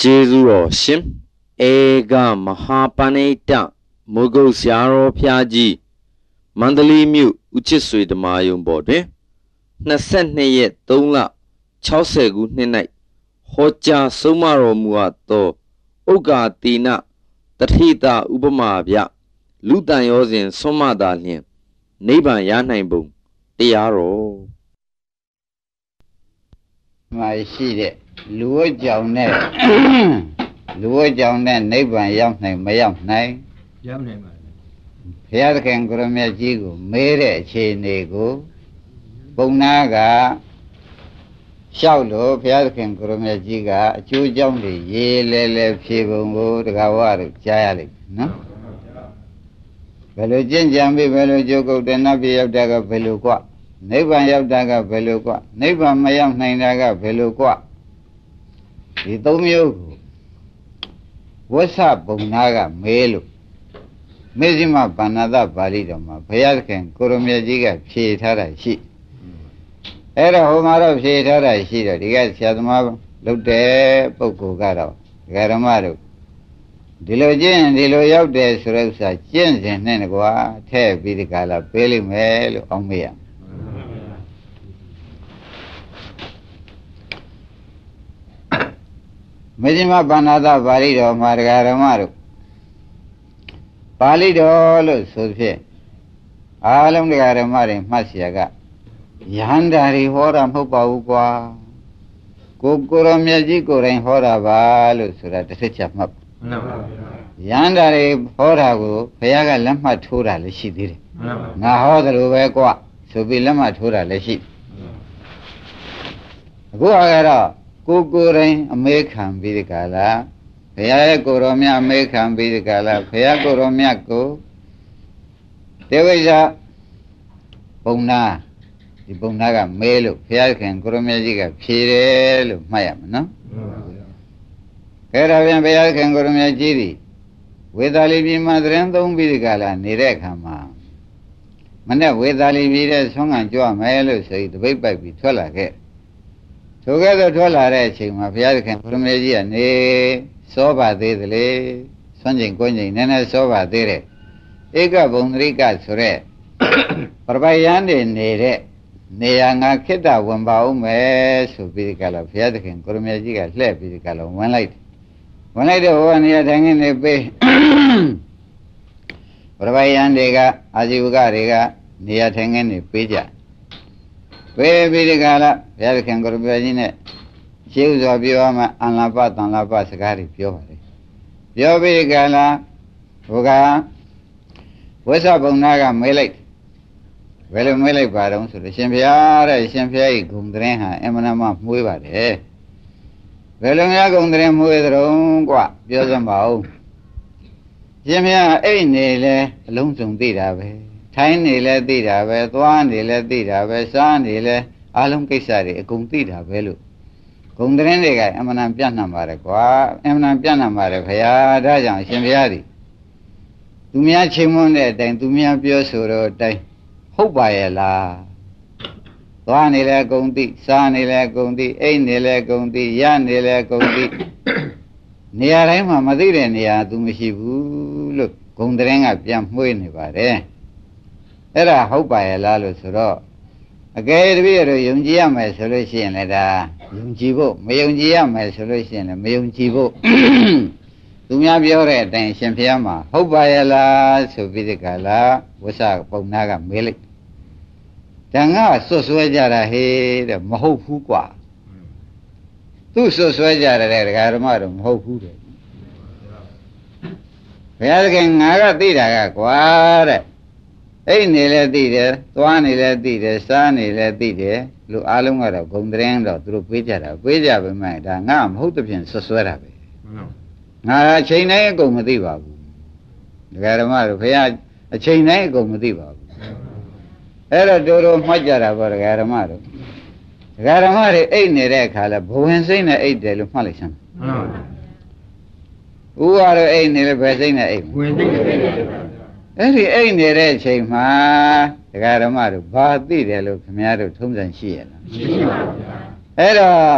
Jesu Shim Ega Mahapaneta Mugo Siaro Piaji Mandali Mu Uchisui the Mayum Bode Nascent Nayet Donla Chausegu Ninite Hoja Sumaro Muato Oga Tina Tatita Ubamabia Lutan Yosin Somadalian Neighbor Yanaibum Tiaro My seat, Lua Jonet Lua Jonet, neighbor young name, my young name. Here can grow me a jigo, made a chain ego. Bonaga Shaulo, Pierre can grow me a jiga, Chu Johnny, ye lele, Pibungo, the Gawar, Jayali, no? Velo Jambi, Velo Jogo, the Nabi of Daga Veluqua. Neighbor of Daga Veluqua, neighbor my young name Daga Veluqua. He told me, what's up, Bonaga, Melu? Mezima Panada Balidoma, Payarkan, Kurumiajiga, she had she. Era Homara, she had she, the guy Shadma, looked there, Poco Garo, Garamaro. Dilogen, Diloyab de Surosa, Jens and Nenegua, Te Vidicala, Peli Mel, Omia. Mezima Panada Balido, Margaramaru. Palido, Sophia. Alam the Garamari, Masiaga. Yandari Hora Hopa, Kokoro Miajico and Hora Balu, so that the rich up. Yandari Horago, Payaga Lamatura, the she did. Now, the Ubequa, so be Lamatura, the sheep. Go ahead, Kokore, make him be the gala. Payago Romia, make him be the gala. Payago Romiaco. There was a Bona. The Bonaga Melo, Fialcan, Goromiajiga, Pirel, Mayam, no? Caravan Fialcan, Goromiajiri. With Alibi Madren, don't be the gala, Nirekama. Mana with Alibi, song and Joa Melo, say the baby by Vitola here. Together, Tola Raching, my Fialcan, Goromiaji, ne, Soba de the lay, Sanjin Conjin, Nana Soba de Ega Bonrica Sore. Parbayande Nere. Neanga Keta, Wamba, Mes, Physical, Fiatkin, Kurumiajiga, left physical, one light. One light of 1 year hanging a bay. Parbayandega, Ajiuga Rega, near hanging a pija. Where Vidicala, Fiatkin, Kurumiajine, Chiefs of Bioma, and Lapat and Lapa Sagari, Piovare. Piovidicala, Uga, what's up on Naga Melate? Well, Melay Baron, so the Champiara, Champia, Gundreha, Emanama, Muivare. Velonia Gundrem with Rongua, Biozambao. Jamia, a nele, lonesome didave, tiny le didave, Tuani le didave, Sandile, Alum Kisari, Guntida Velu. Gundrenega, Emanam Piana Marequa, Emanam Piana Marepea, Rajan, Champiari. Tumia Chimone, then Tumia Biosuro, day. Hobayela Wanile Gundi, Sanile Gundi, Ainile Gundi, Yanile Gundi Niarema Madirenia, Dumishibu, look, Gundrenga Piam Huinibare. Era Hobayela Lusuro. A gay beer, Yungia, my solution, Yunjibo, Mayungia, my solution, Mayunjibo. Tumia Biore, then Champiama, Hobayela, Sovidicala, was a Ponaga Milik. Tanga, so swajara he, the Maho Fukwa. Two so swajara, Garamarum, Ho Fude. Pelgan Agatida, Quare. Ain't let did, Tuani let did, Sunny let did, Lu Alunga, Gondrendo, through Pijara, Pija, my Dangam, Hotopian, so swear. Now, a chain ain't go Madiba. The Garamaro, a chain ain't go Madiba. Era Doro Majara, but Garamaro. Garamari ain't a recala, Bohensina ate the Lumalism. Who are ain't a Bazina eight? Every ain't a red chain, ma, the Garamaro, but did a look, Miaro, Tums and Shiel. Era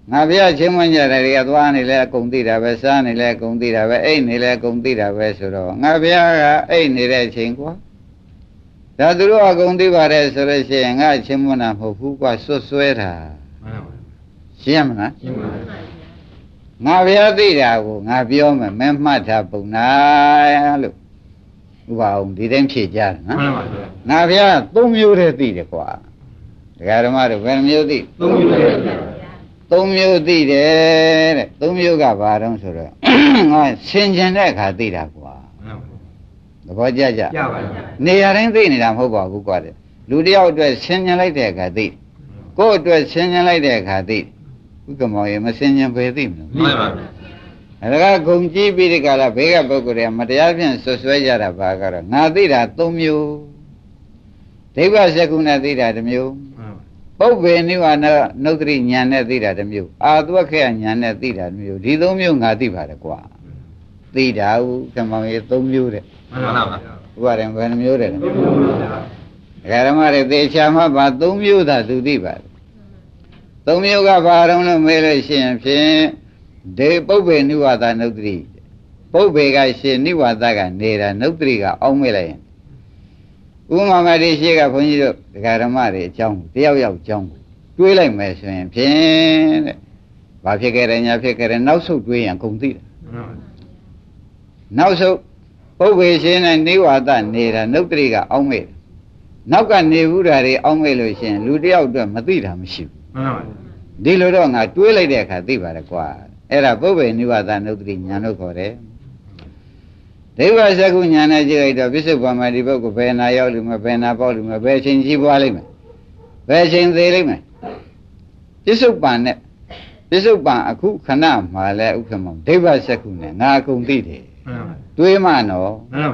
ငါဘုရားချင်းမွန်းကြတယ်တွေကသွားနေလဲအကုန်သိတာပဲစားနေလဲအကုန်သိတာပဲအိတ်နေလဲအကုန်သိတာပဲဆိုတော့ငါဘုရားကအိတ်နေတဲ့အချိန်ကွာဒါသူတို့အကုန်သိပါတယ်ဆိုလို့ရှိရင်ငါချင်းမွန်းတာမဟုတ်ဘူးကွာဆွတ်ဆွဲတာရှင်းမလားရှင်းပါပါငါဘုရားသိတာကိုငါပြောမယ်မင်းမှတ်ထားပုံနာလို့ဥပအောင်ဒီတိုင်းဖြေကြတယ်နော်မှန်ပါဗျာငါဘုရား၃မျိုးတည်းသိတယ်ကွာဒကာဓမ္မတို့ဘယ်နှမျိုးသိ၃မျိုးတည်း၃မျိုးသိတယ်တဲ့၃မျိုးကဘာတုံးဆိုတော့ငါဆင်ခြင်တဲ့အခါသိတာကွာသဘောကျကြပါပါနေရာတိုင်းသိနေတာမဟုတ်ပါဘူးကွာတဲ့လူတယောက်အတွက်ဆင်ခြင်လိုက်တဲ့အခါသိကိုယ့်အတွက်ဆင်ခြင်လိုက်တဲ့အခါသိဥက္ကမောင်ရေမဆင်ခြင်ပဲသိမလို့မှန်ပါဗျာဒါကဂုံကြည့်ပြီးဒီကလာဘေးကပုဂ္ဂိုလ်တွေမတရားဖြင့်ဆွဆွဲကြတာဘာကတော့ငါသိတာ၃မျိုးဒိဗ္ဗစကုဏသိတာတစ်မျိုးပုပ္ပေနိဝါဒနုဒ္ဓရိညာနဲ့သိတာတစ်မျိုးအာသဝခေယညာနဲ့သိတာတစ်မျိုးဒီ၃မျိုးငါသိပါတယ်ကွာသိတာဥက္ကမောင်ရေ၃မျိုးတဲ့မှန်ပါဗျာဥပါရင်ဘယ်နှမျိုးတဲ့ဓမ္မတွေသေချာမှပါ၃မျိုးသာသူသိပါတယ်၃မျိုးကဘာတော့လို့မေးလို့ရှိရင်ဖြင့်ဒေပုပ္ပေနိဝါဒနုဒ္ဓရိပုပ္ပေကရှင်နိဝါဒကနေတာနုဒ္ဓရိကအောင်းမေးလိုက်ရင်ဥမာမတိရှိကဘုန်းကြီးတို့ဒကာဓမ္မတွေအကြောင်းတယောက်ယောက်အကြောင်းတွေးလိုက်မယ်ဆိုရင်ဖြင့်တဲ့ဘာဖြစ်ခဲ့တယ်ညာဖြစ်ခဲ့တယ်နောက်ဆုတ်တွေးရင်ကုန်သိတယ်နောက်ဆုတ်ပုပ္ပေရှင်နဲ့နိဝါဒနေတာနုဒ္ဓရိကအောင်းမေးနောက်ကနေဘူးဓာတွေအောင်းမေးလို့ရှိရင်လူတယောက်အတွက်မသိတာမရှိဘူးဒီလိုတော့ငါတွေးလိုက်တဲ့အခါသိပါတယ်ကွာအဲ့ဒါပုပ္ပေနိဝါဒနုဒ္ဓရိညာလို့ခေါ်တယ်ဒိဗ္ဗစကုညာနဲ့ကြည့်လိုက်တော့ပြစ္ဆုတ်ပါမဒီပုဂ္ဂိုလ်ဘယ်နာရောက်လိမ့်မယ်ဘယ်နာပေါက်လိမ့်မယ်ဘယ်ချိန်ကြီးပွားလိမ့်မယ်ဘယ်ချိန်သေးလိမ့်မယ်ပြစ္ဆုတ်ပံနဲ့ပြစ္ဆုတ်ပံအခုခဏမှာလဲဥက္ကမောင်ဒိဗ္ဗစကုနဲ့ငါအကုန်သိတယ်တွေးမှနော်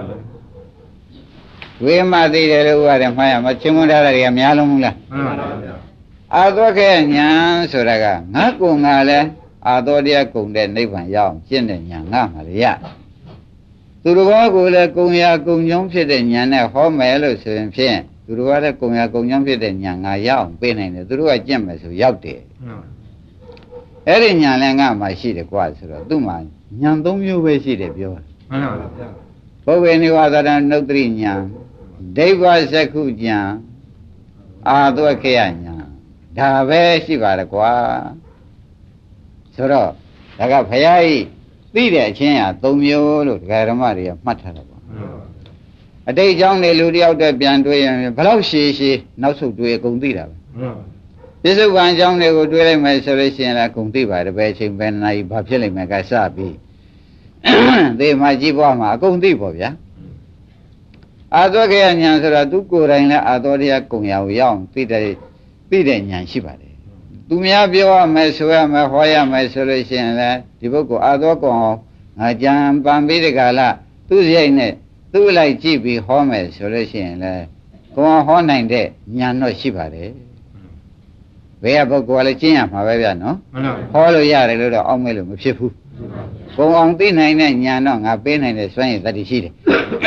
တွေးမှသိတယ်လို့ဥရတယ်မှားရမချင်းမွန်းထားတာတွေကများလုံးဘူးလားမှန်ပါဗျာအာသောခေညာဆိုတာကငါကုံငါလဲအာသောတရားကုံတဲ့နိဗ္ဗာန်ရအောင်ကျင့်တဲ့ညာငါမှလည်းရသူတော်ဘာကိုလည်းကုံရာကုံကြောင်းဖြစ်တဲ့ညာနဲ့ဟောမယ်လို့ဆိုရင်ဖြင့်သူတော်ဘာလည်းကုံရာကုံကြောင်းဖြစ်တဲ့ညာငါရအောင်ပေးနိုင်တယ်သူတို့ကကျင့်မယ်ဆိုရောက်တယ်အဲ့ဒီညာလည်းငါမှရှိတယ်ကွာဆိုတော့သူ့မှာညာ၃မျိုးပဲရှိတယ်ပြောတယ်မှန်ပါဗျာပုဗ္ဗေနိဝါဒနုဒ္ဓရိညာဒိဗ္ဗစက္ခုညာအာသဝခေယညာဒါပဲရှိပါလေကွာဆိုတော့ဒါကဘုရားကြီးသိတဲ့အချင်းဟာ၃မျိုးလို့ဒကာဓမ္မတွေကမှတ်ထားတာပေါ့အတိတ်အကြောင်းတွေလူတယောက်တည်းပြန်တွေးရင်ဘယ်လောက်ရှည်ရှည်နောက်ဆုတ်တွေးအကုန်သိတာပဲပြစ္ဆုတ်ပံအကြောင်းတွေကိုတွေးလိုက်မယ်ဆိုလို့ရှိရင်လည်းအကုန်သိပါတယ်ပဲအချိန်ပဲနာရီဘာဖြစ်လိမ့်မယ်ကစပြီးသေမှကြီးပွားမှာအကုန်သိပေါ့ဗျာအာသောခေယညာဆိုတာသူကိုယ်တိုင်လည်းအာသောတရားကုံရကိုရောက်သိတဲ့ညာရှိပါတယ်သူများပြောရမယ်ဆိုရမယ်ဟောရမယ်ဆိုလို့ရှိရင်လည်းဒီပုဂ္ဂိုလ်အာသောကုံအောင်ငါကြံပံပြီးတဲ့ကာလသူ့စိတ်နဲ့သူ့လိုက်ကြည့်ပြီးဟောမယ်ဆိုလို့ရှိရင်လည်းကုံအောင်ဟောနိုင်တဲ့ညာတော့ရှိပါတယ်ဘယ်ကပုဂ္ဂိုလ်ကလည်းကျင့်ရမှာပဲဗျာနော်ဟောလို့ရတယ်လို့တော့အောက်မဲ့လို့မဖြစ်ဘူးကုံအောင်သိနိုင်တဲ့ညာတော့ငါပေးနိုင်တဲ့စွမ်းရည်တတ္တိရှိတယ်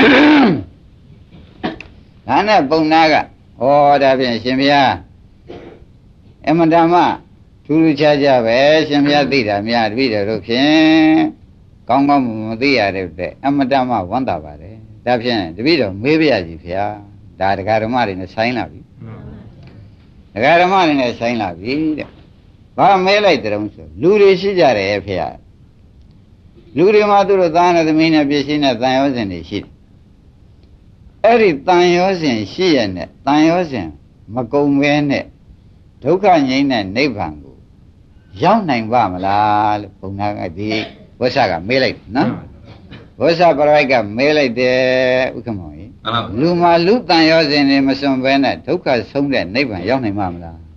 ဒါနဲ့ပုံနာကဟောဒါဖြင့်ရှင်ဘုရားအမတမထူးထူးခြားခြားပဲရှင်ဘုရားသိတာများတပည့်တော်တို့ဖြင့်ကောင်းကောင်းမသိရတဲ့အမတမဝမ်းသာပါတယ်ဒါဖြင့်တပည့်တော်မေးပြရစီဘုရားဒါဒကာဓမ္မတွေနဲ့ဆိုင်လာပြီဒကာဓမ္မတွေနဲ့ဆိုင်လာပြီတဲ့ဘာမဲလိုက်တဲ့တုံးဆိုလူတွေရှိကြတယ်ဖေဟာလူတွေမှာသူတို့သားနဲ့သမီးနဲ့ပြည့်စည်တဲ့တန်ရောစဉ်တွေရှိတယ်အဲ့ဒီတန်ရောစဉ်ရှိရတဲ့တန်ရောစဉ်မကုံမဲနဲ့ဒုက္ခငြိမ်းတဲ့နိဗ္ဗာန်ကိုရောက်နိုင်ပါမလားလို့ဘုံနာကဒီဝဆကမေးလိုက်နော်ဝဆပရိကမေးလိုက်တယ်ဥက္ကမောင်ကြီးလူမှာလူတန်ရောစဉ်တွေမစွန်ဘဲနဲ့ဒုက္ခဆုံးတဲ့နိဗ္ဗာန်ရောက်နိုင်ပါမလား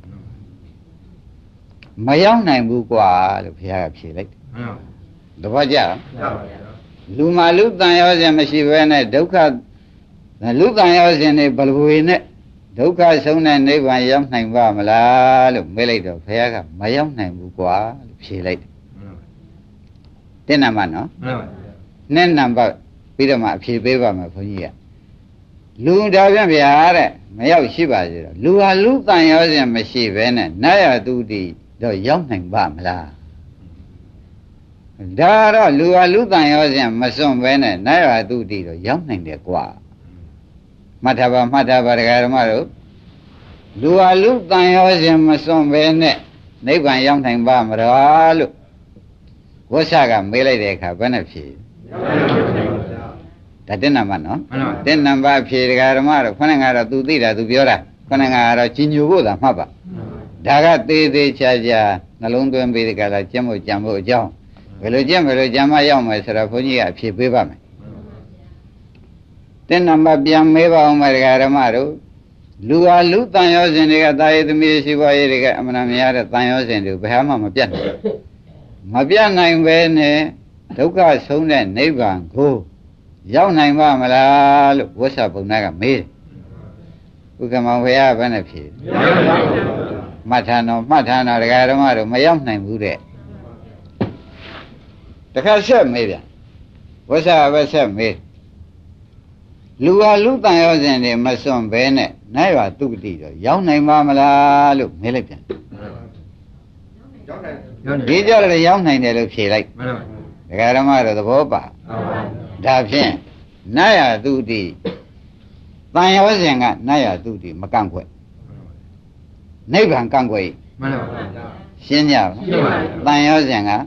မရောက်နိုင်ဘူးကွာလို့ဘုရားကဖြေလိုက်တယ်တပည့်ကြလူမှာလူတန်ရောစဉ်မရှိဘဲနဲ့ဒုက္ခလူတန်ရောစဉ်တွေဘလဘွေနဲ့ဒုက္ခဆုံးတဲ့နိဗ္ဗာန်ရောက်နိုင်ပါမလားလို့မေးလိုက်တော့ဘုရားကမရောက်နိုင်ဘူးကွာလို့ဖြေလိုက်တယ်နံပါတ်နော်နဲ့နံပါတ်ပြီးတော့မှအဖြေပေးပါမယ်ဘုန်းကြီးကလူဒါပြန်ဗျာတဲ့မရောက်ရှိပါစေတော့လူဟာလူတန်ရောစဉ်မရှိဘဲနဲ့နတ်ရသူတိတော့ရောက်နိုင်ပါမလားဒါတော့လူဟာလူတန်ရောစဉ်မစွန့်ပဲနဲ့နတ်ရွာသူတိတော့ရောက်နိုင်တယ်ကွာမှတ်ထားပါဒကာဓမ္မတို့လူဟာလူတန်ရောစဉ်မစွန့်ပဲနဲ့နိဗ္ဗာန်ရောက်နိုင်ပါမလားလို့ဝိဆကမေးလိုက်တဲ့အခါဘယ်နဲ့ဖြေဒါတဲ့နံပါတ်နော်တဲ့နံပါတ်ဖြေဒကာဓမ္မတို့ခொနဲ့ကတော့သူသိတာသူပြောတာခொနဲ့ကတော့ကြီးညိုဖို့သာမှတ်ပါဒါကသေးသေးချာချာနှလုံးသွင်းပြီးဒီကလာကျင့်ဖို့ကြံဖို့အကြောင်းဘယ်လိုကျင့်ဘယ်လိုကြံမရောက်မယ်ဆိုတော့ဘုန်းကြီးကအဖြေပေးပါမယ်တဲ့နံပါတ်ပြန်မေးပါအောင်မယ်ဒကာဓမ္မတို့လူဟာလူတန်ရောစဉ်တွေကတာယေသမီးရှိပါရဲ့တွေကအမှန်များတဲ့တန်ရောစဉ်တွေဘယ်မှမပြတ်နိုင်မပြတ်နိုင်ပဲနဲ့ဒုက္ခဆုံးတဲ့နိဗ္ဗာန်ကိုရောက်နိုင်ပါမလားလို့ဝိသဗုဒ္ဓကမေးတယ်ဥက္ကမောင်ဘုရားဘယ်နဲ့ဖြေမှတ်ထားတော့ဒကာဓမ္မတို့မရောက်နိုင်ဘူးတဲ့တခါဆက်မေးပြန်ဝိသဘက်ဆက်မေးလူဟာလူတန်ရောစဉ်တွေမစွန့်ဘဲနဲ့နိုင်ရွာသူတိတော့ရောက်နိုင်ပါမလားလို့မေးလိုက်ပြန်ဒီကြတော့ရောက်နိုင်တယ်လို့ဖြေလိုက်ဒကာဓမ္မတို့သဘောပါဒါဖြင့်နိုင်ရွာသူတိတန်ရောစဉ်ကနိုင်ရွာသူတိမကန့်ကွက်နိဗ္ဗာန်ကန့်ကွက်မှန်ပါဗျာရှင်းကြပါတန်ရောစဉ်က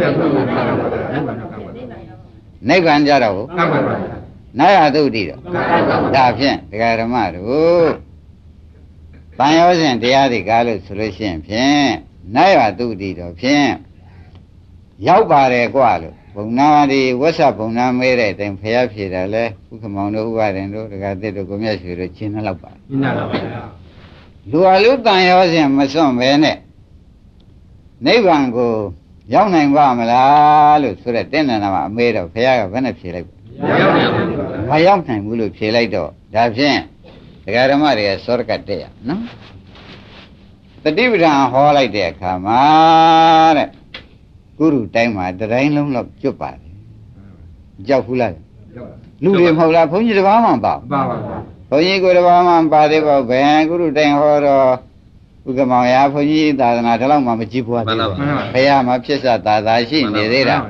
နိဗ္ဗာန်ကြတော့ကန့်ကွက်ပါနာယသုတိတော့ဒါဖြင့်ဒကာဓမ္မတို့တန်ရောစဉ်တရားတွေကားလို့ဆိုလို့ရှိရင်ဖြင့်နာယသုတိတော့ဖြင့်ရောက်ပါတယ်ကွာလို့ဘုံနာဒီဝဆဘုံနာမဲတဲ့အတိုင်းဖျားဖြေတာလဲဥက္ကမောင်တို့ဥပါရင်တို့ဒကာသစ်တို့ကိုမြတ်ရွှေတို့ရှင်းနှလောက်ပါရှင်းနှလောက်ပါဗျာလူဟာလူတန်ရောစဉ်မစွန့်ပဲနဲ့နိဗ္ဗာန်ကိုရောက်နိုင်ပါမလားလို့ဆိုတဲ့တင်းနန္ဒမှာအမေတော့ဖျားကဘယ်နဲ့ဖြေလိုက်မရောက်နိုင်ဘူးလို့ဖြေလိုက်တော့ဒါဖြင့်ဒကာဓမ္မတွေကစောရကတက်ရနော်တတိပဌာန်ဟောလိုက်တဲ့အခါမှာတဲ့ကုရုတိုင်းမှာတတိုင်းလုံးလောက်ကျွတ်ပါတယ်ကြောက်ဘူးလားလူတွေမဟုတ်လားဘုန်းကြီးတစ်ပါးမှပါပါဘုန်းကြီးကိုတစ်ပါးမှပါသေးပါဘယ်ကုရုတိုင်းဟောတော့ဥက္ကမောင်ရာဘုန်းကြီးသာသနာတလောက်မှမကြည့်ဘူးသေးဘူးဘုရားမှာဖြစ်စသာသာရှိနေသေးတာ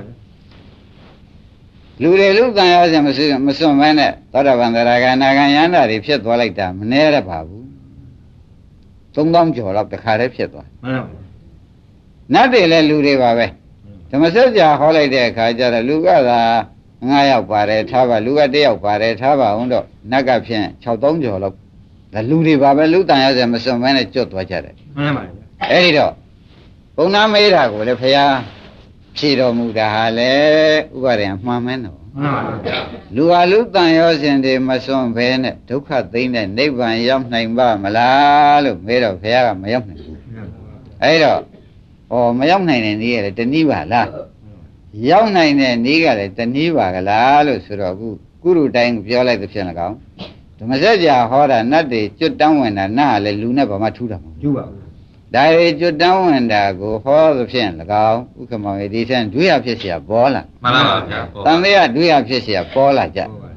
လူတွေလူကံရောစဉ်မစွန့်မဲနဲ့သောတာပန်သရဂါနာဂံယန္တာတွေဖြစ်သွားလိုက်တာမနှဲရပါဘူး3000ကျော်လောက်တခါတည်းဖြစ်သွားမှန်ပါဘူးနတ်တွေလည်းလူတွေပါပဲဓမ္မစကြာဟောလိုက်တဲ့အခါကျတော့လူကသာ9ယောက်ပါတယ်ထားပါလူက1ယောက်ပါတယ်ထားပါအောင်တော့နတ်ကဖြင့်6000ကျော်လောက်ဒါလူတွေပါပဲလူတန်ရောစဉ်မစွန့်မဲနဲ့ကျွတ်သွားကြတယ်မှန်ပါဘူးအဲ့ဒီတော့ဘုံနာမေးတာကိုလည်းဖရာဖြေတော်မူတာဟာလေဥပါရင်မှန်မဲနော်မှန်ပါဗျာလူဟာလူတန်ရောစဉ်တွေမစွန့်ဘဲနဲ့ဒုက္ခသိမ့်တဲ့နိဗ္ဗာန်ရောက်နိုင်ပါမလားလို့မေးတော့ဘုရားကမရောက်နိုင်ဘူးအဲ့တော့မရောက်နိုင်တဲ့နည်းကလည်းတနည်းပါလားရောက်နိုင်တဲ့နည်းကလည်းတနည်းပါကလားလို့ဆိုတော့ကုရုတိုင်းပြောလိုက်သဖြင့်၎င်းဓမ္မစကြာဟောတာနတ်တွေကျွတ်တန်းဝင်တာနတ်ကလည်းလူနဲ့ဘာမှထူးတာမဟုတ်ဘူးပါဘူးဒါရီကျွတ်တန်းဝင်တာကိုဟောသဖြင့်၎င်းဥက္ကမောင်ရဲ့ဒီထက်ဒွိယဖြစ်เสียပေါ်လာမှန်ပါဗျာတန်သေးကဒွိယဖြစ်เสียပေါ်လာကြ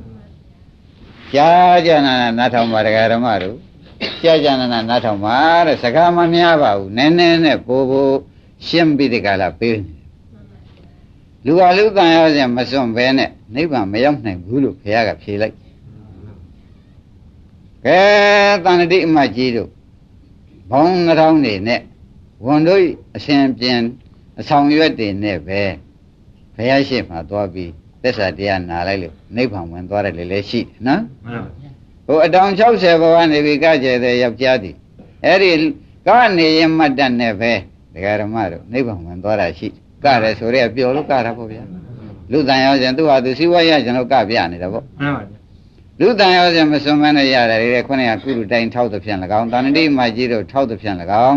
ကြားကြနာနာထောင်ပါဒကာဓမ္မတို့ကြားကြနာနာထောင်ပါတဲ့စကားမများပါဘူးနည်းနည်းနဲ့ပို့ဖို့ရှင်းပြီးဒီကလာပေးနေလူဟာလူတန်ရောစဉ်မစွန့်ဘဲနဲ့နိဗ္ဗာန်မရောက်နိုင်ဘူးလို့ဘုရားကဖြေလိုက်ကဲတန်တိအမကြီးတို့ဘောင်းနှထောင်းနေနဲ့ဝန်တို့အရှင်ပြန်အဆောင်ရွက်တွေနဲ့ပဲဘုရားရှိခိုးသွားပြီးသစ္စာတရားနာလိုက်လို့နိဗ္ဗာန်ဝင်သွားတယ်လေရှိတယ်နော်မှန်ပါဟိုအတောင်60ဘဝနေပြီကကျဲတဲ့ယောက်ျားဒီအဲ့ဒီကနေရင်မတ်တတ်နဲ့ပဲဒကာဓမ္မတို့နိဗ္ဗာန်ဝင်သွားတာရှိကရဲဆိုရဲပျော်လို့ကတာပေါ့ဗျာလူတန်ရောစဉ်သူ့ဟာသူစီဝါရကျွန်တော်ကပြနေတာပေါ့မှန်ပါလူတန်ရောစဉ်မစွန့်မနဲ့ရတယ်လေခုနကကုလူတိုင်းထောက်သဖြင့်၎င်းတဏ္ဍိမကြီးတို့ထောက်သဖြင့်၎င်း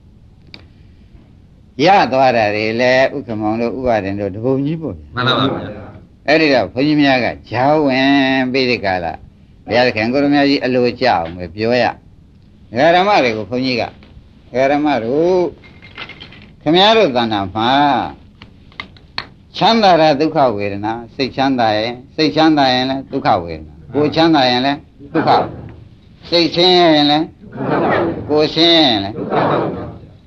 ရသွားတာတွေလေဥက္ကမောင်တို့ဥပါဒင်တို့တပုံကြီးပေါ့မှန်ပါပါအဲ့ဒီတော့ဘုန်းကြီးများကဂျားဝင်ပြီးဒီကလာဘုရားခင်ကိုရမကြီးအလိုကြအောင်ပဲပြောရဓမ္မတွေကိုဘုန်းကြီးကဓမ္မတို့ခင်ဗျားတို့သဏ္ဍာန်မှာချမ်းသာတဲ့ဒုက္ခဝေဒနာစိတ်ချမ်းသာရင်လည်းဒုက္ခဝေဒနာကိုယ်ချမ်းသာရင်လည်းဒုက္ခစိတ်ဆင်းရဲရင်လည်းကိုယ်ဆင်းရဲရင်လည်း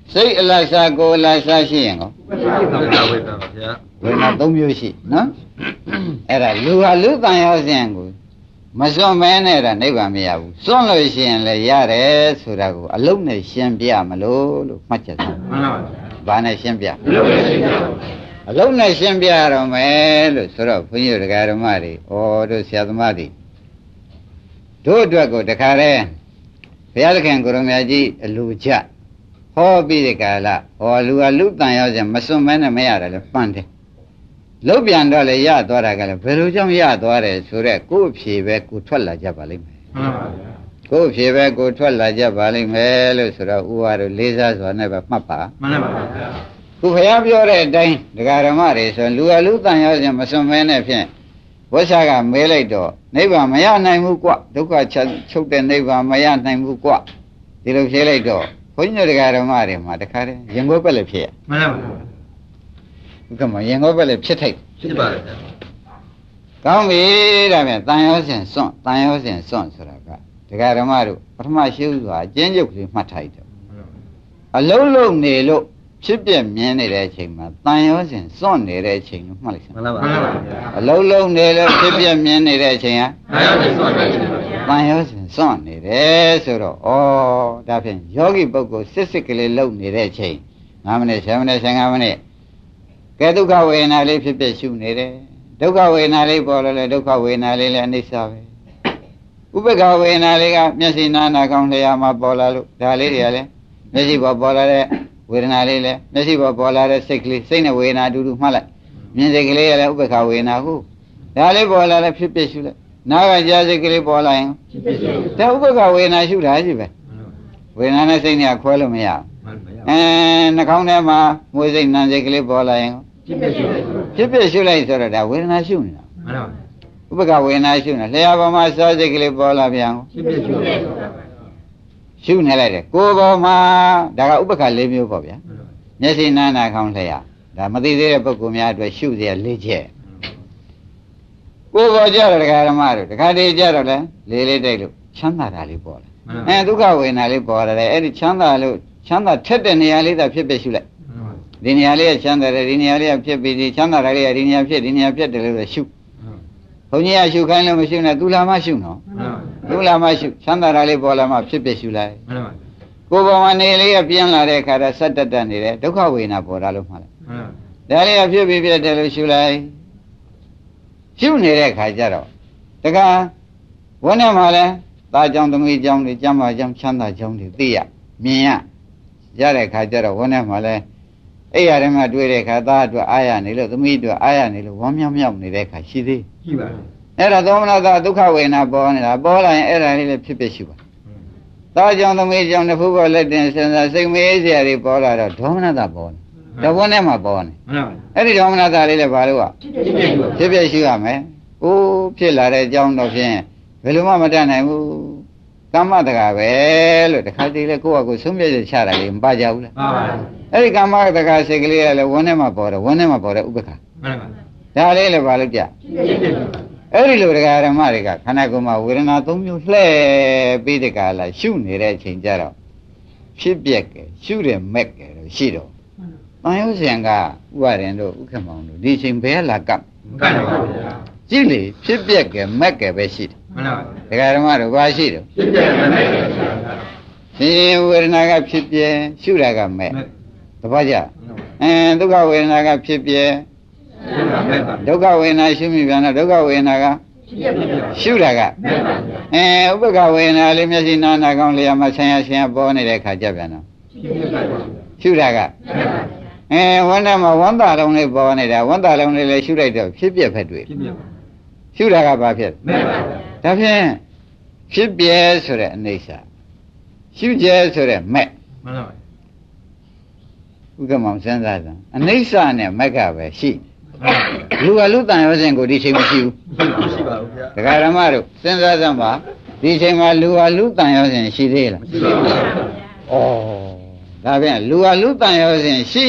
စိတ်အလတ်စားကိုယ်အလတ်စားရှိရင်ကောဝေဒနာ၃မျိုးရှိနော်အဲ့ဒါလူဟာလူတန်ရောက်စဉ်ကိုမစွန့်မဲနဲ့ဒါနိဗ္ဗာန်မရဘူးစွန့်လို့ရှိရင်လည်းရတယ်ဆိုတာကိုအလုံးနဲ့ရှင်းပြမလို့မှတ်ချက်သားမှန်ပါပါဘာနဲ့ရှင်းပြအလုံးနဲ့ရှင်းပြရတော့မယ်လို့ဆိုတော့ဘုန်းကြီးတို့ဓမ္မတွေဩတို့ဆရာသမားတွေတို့အတွက်ကိုတခါတည်းဘုရားသခင်ကိုရမကြီးအလူချဟောပြီးဒီကာလဟောလူဟာလူတန်ရောက်စဉ်မစွန့်မဲနဲ့မရတယ်လေပန်းတယ်လုတ်ပြန်တော့လေရသွားတာကလည်းဘယ်လိုကြောင့်ရသွားတယ်ဆိုတော့ကိုယ့်ဖြေပဲကိုထွက်လာကြပါလိမ့်မယ်မှန်ပါဗျာကိုယ့်ဖြေပဲကိုထွက်လာကြပါလိမ့်မယ်လို့ဆိုတော့ဥပါတို့လေးစားစွာနဲ့ပဲမှတ်ပါမှန်ပါဗျာခုဘုရားပြောတဲ့အတိုင်းဒကာဓမ္မတွေဆိုလူဟာလူတန်ရောက်စဉ်မစွန့်မဲနဲ့ဖြင့်ဝိသကမဲလိုက်တော့နိဗ္ဗာန်မရနိုင်ဘူးကွဒုက္ခချုပ်တဲ့နိဗ္ဗာန်မရနိုင်ဘူးကွဒီလိုဖြေလိုက်တော့ဘုန်းကြီးတို့ဓမ္မတွေမှာတခါတည်းရင်ခွဲပက်လည်းဖြစ်ရမှန်ပါဗျာဥက္ကမရင်ခွဲပက်လည်းဖြစ်ထိုက်ဖြစ်ပါလေကောင်းပြီဒါပြန်တန်ရောစဉ်စွန့်တန်ရောစဉ်စွန့်ဆိုတာကဒကာဓမ္မတို့ပထမရှိဥစွာအကျဉ်းချုပ်ကလေးမှတ်ထားတယ်အလုံးလုံးနေလို့ဖြစ်ပြမြင်နေတဲ့အချိန်မှာတန်ရောစဉ်စွန့်နေတဲ့အချိန်ကိုမှတ်လိုက်စမ်းမှန်ပါပါအလုံးလုံးနေလို့ဖြစ်ပြမြင်နေတဲ့အချိန်ဟာတန်ရောစဉ်စွန့်နေတယ်ဆိုတော့ဩဒါဖြင့်ယောဂီပုဂ္ဂိုလ်စစ်ကလေးလုံနေတဲ့အချိန်9မိနစ်10မိနစ်15မိနစ်ကဲဒုက္ခဝေဒနာလေးဖြစ်ဖြစ်ရှုနေတယ်ဒုက္ခဝေဒနာလေးပေါ်လာလဲဒုက္ခဝေဒနာလေးလည်းအနိစ္စပဲဥပ္ပခဝေဒနာလေးကမျက်စိနာနာကောင်းလျာမှာပေါ်လာလို့ဒါလေးတွေကလည်းမျက်စိပေါ်လာတဲ့ဝေဒနာလေးလည်းမျက်စိပေါ်လာတဲ့စိတ်ကလေးစိတ်နဲ့ဝေဒနာအတူတူမှတ်လိုက်မြင်စိတ်ကလေးကလည်းဥပ္ပခဝေဒနာဟုတ်ဒါလေးပေါ်လာလဲဖြစ်ဖြစ်ရှုလိုက်နာကကြားစိတ်ကလေးပေါ်လာရင်ဖြစ်ဖြစ်ရှုဒါဥပ္ပခဝေဒနာရှုတာရှိပဲဝေဒနာနဲ့စိတ်နဲ့ခွဲလို့မရဘူးနှာခေါင်းထဲမှာမွေးစိတ်နံစိတ်ကလေးပေါ်လာရင်ဖြစ်ဖြစ်ရှုလိုက်ဆိုတော့ဒါဝေဒနာရှုနေတာမှန်ပါဘူးဥပ္ပကဝေဒနာရှုနေလျှာပေါ်မှာစောစိတ်ကလေးပေါ်လာပြန်ဖြစ်ဖြစ်ရှုနေလိုက်တယ်ကိုယ်ပေါ်မှာဒါကဥပ္ပက၄မျိုးပေါ့ဗျာမျက်စိနာနာခေါင်းလျှာဒါမသိသေးတဲ့ပုဂ္ဂိုလ်များအတွက်ရှုเสีย၄ချက်ကိုယ်ပေါ်ကြတော့ဒကာဓမ္မတို့ဒကာတေကြတော့လေလေးလေးတိတ်လို့ချမ်းသာတာလေးပေါ်လာဒုက္ခဝေဒနာလေးပေါ်လာတယ်အဲ့ဒီချမ်းသာလို့ချမ်းသာထက်တဲ့နေရာလေးသာဖြစ်ဖြစ်ရှုလိုက်ဒီနေရာလေးကချမ်းသာတယ်ဒီနေရာလေးကဖြစ်ပြီးဒီချမ်းသာတာလေးကဒီနေရာဖြစ်ဒီနေရာဖြစ်တယ်လို့ရှုဘုန်းကြီးကရှုခိုင်းလို့မရှုနဲ့သူလာမှရှုနော်သူလာမှရှုချမ်းသာတာလေးပေါ်လာမှဖြစ်ဖြစ်ရှုလိုက်ကိုယ်ပေါ်မှာနေလေးကပြင်းလာတဲ့အခါကျဆက်တက်တက်နေတယ်ဒုက္ခဝေဒနာပေါ်လာလို့မှလည်းဒါလေးကဖြစ်ပြီးပြတယ်လို့ရှုလိုက်ရှုနေတဲ့အခါကျတော့တခါဝန်းထဲမှာလဲသားကြောင့်သမီးကြောင့်တွေကျမ်းမာကြောင့်ချမ်းသာကြောင့်တွေသိရမြင်ရတဲ့အခါကျတော့ဝန်းထဲမှာလဲအဲ့ရတဲ့မှာတွေ့တဲ့အခါသားအတွက်အားရနေလို့သမီးအတွက်အားရနေလို့ဝမ်းမြောက်မြောက်နေတဲ့အခါရှိသေးရှိပါဘူးအဲ့ဒါသောမနတာဒုက္ခဝေဒနာပေါ်နေတာပေါ်လာရင်အဲ့ဒါလေးလည်းဖြစ်ဖြစ်ရှိပါသားကြောင့်သမီးကြောင့်တစ်ဖူးပေါ်လက်တင်စဉ်းစားစိတ်မေးစရာတွေပေါ်လာတော့ဒေါမနတာပေါ်နေတဝန်းထဲမှာပေါ်နေအဲ့ဒီဒေါမနတာလေးလည်းဘာလို့ဖြစ်ဖြစ်ရှိရမယ်။အိုးဖြစ်လာတဲ့အကြောင်းတော့ဖြင့်ဘယ်လိုမှမတတ်နိုင်ဘူး။ကမ္မတကာပဲလို့တခါတည်းလေကိုယ့်အကိုဆုံးဖြတ်ချက်ချတာလေးမပါကြဘူးလား။မှန်ပါဘူး။အဲ့ဒီကမ္မတကာစိတ်ကလေးကလည်းဝန်းထဲမှာပေါ်တယ်ဝန်းထဲမှာပေါ်တဲ့ဥပ္ပခါ။မှန်ပါဘူး။ဒါလေးလည်းဘာလို့ကြ။အဲ့ဒီလိုတရားဓမ္မတွေကခန္ဓာကိုယ်မှာဝေဒနာ၃မျိုးလှည့်ပြီးတဲ့ကာလရှုနေတဲ့အချိန်ကျတော့ဖြစ်ပြက်ကရှုတယ်မက်ကလို့ရှိတော့တန်ရုပ်ရှင်ကဥပါရင်တို့ဥက္ကမောင်တို့ဒီချိန်ဘယ်လာကပ်မကပ်ပါဘူးဗျာကြည့်လေဖြစ်ပြက်ကမက်ကပဲရှိတယ်မှန်ပါဘူးတရားဓမ္မတို့ဘာရှိတယ်ဖြစ်ပြက်ကမက်ကပဲရှင်ဝေဒနာကဖြစ်ပြရှုတာကမက်တပတ်ကြဒုက္ခဝေဒနာကဖြစ်ပြဒုက္ခဝေဒနာရှုမိပြန်တော့ဒုက္ခဝေဒနာကရှုတာကဥပ္ပခဝေဒနာလေးမျက်စိနာနာကောင်းလျာမှာဆံရဆင်းရပေါ်နေတဲ့ခါကြပြန်တော့ရှုတာကဝမ်းထဲမှာဝမ်းသာလုံးလေးပေါ်နေတာဝမ်းသာလုံးလေးလည်းရှုလိုက်တော့ဖြစ်ပြဖက်တွေ့ရှုတာကဘာဖြစ်ဒါဖြင့်ဖြစ်ပြဆိုတဲ့အနေစာရှုကျဲဆိုတဲ့မက်မှန်ပါဘူးဥက္ကမောင်စဉ်းစားစမ်းအနေစာနဲ့မက်ကပဲရှိလူကလူတန်ရောစဉ်ကိုဒီချိန်မရှိဘူးမရှိပါဘူးဗျာဒကာရမတို့စဉ်းစားစမ်းပါဒီချိန်မှာလူကလူတန်ရောစဉ်ရှိသေးလားမရှိပါဘူးဩဒါပြန်လူဟာလူတန်ရောစဉ်ရှိ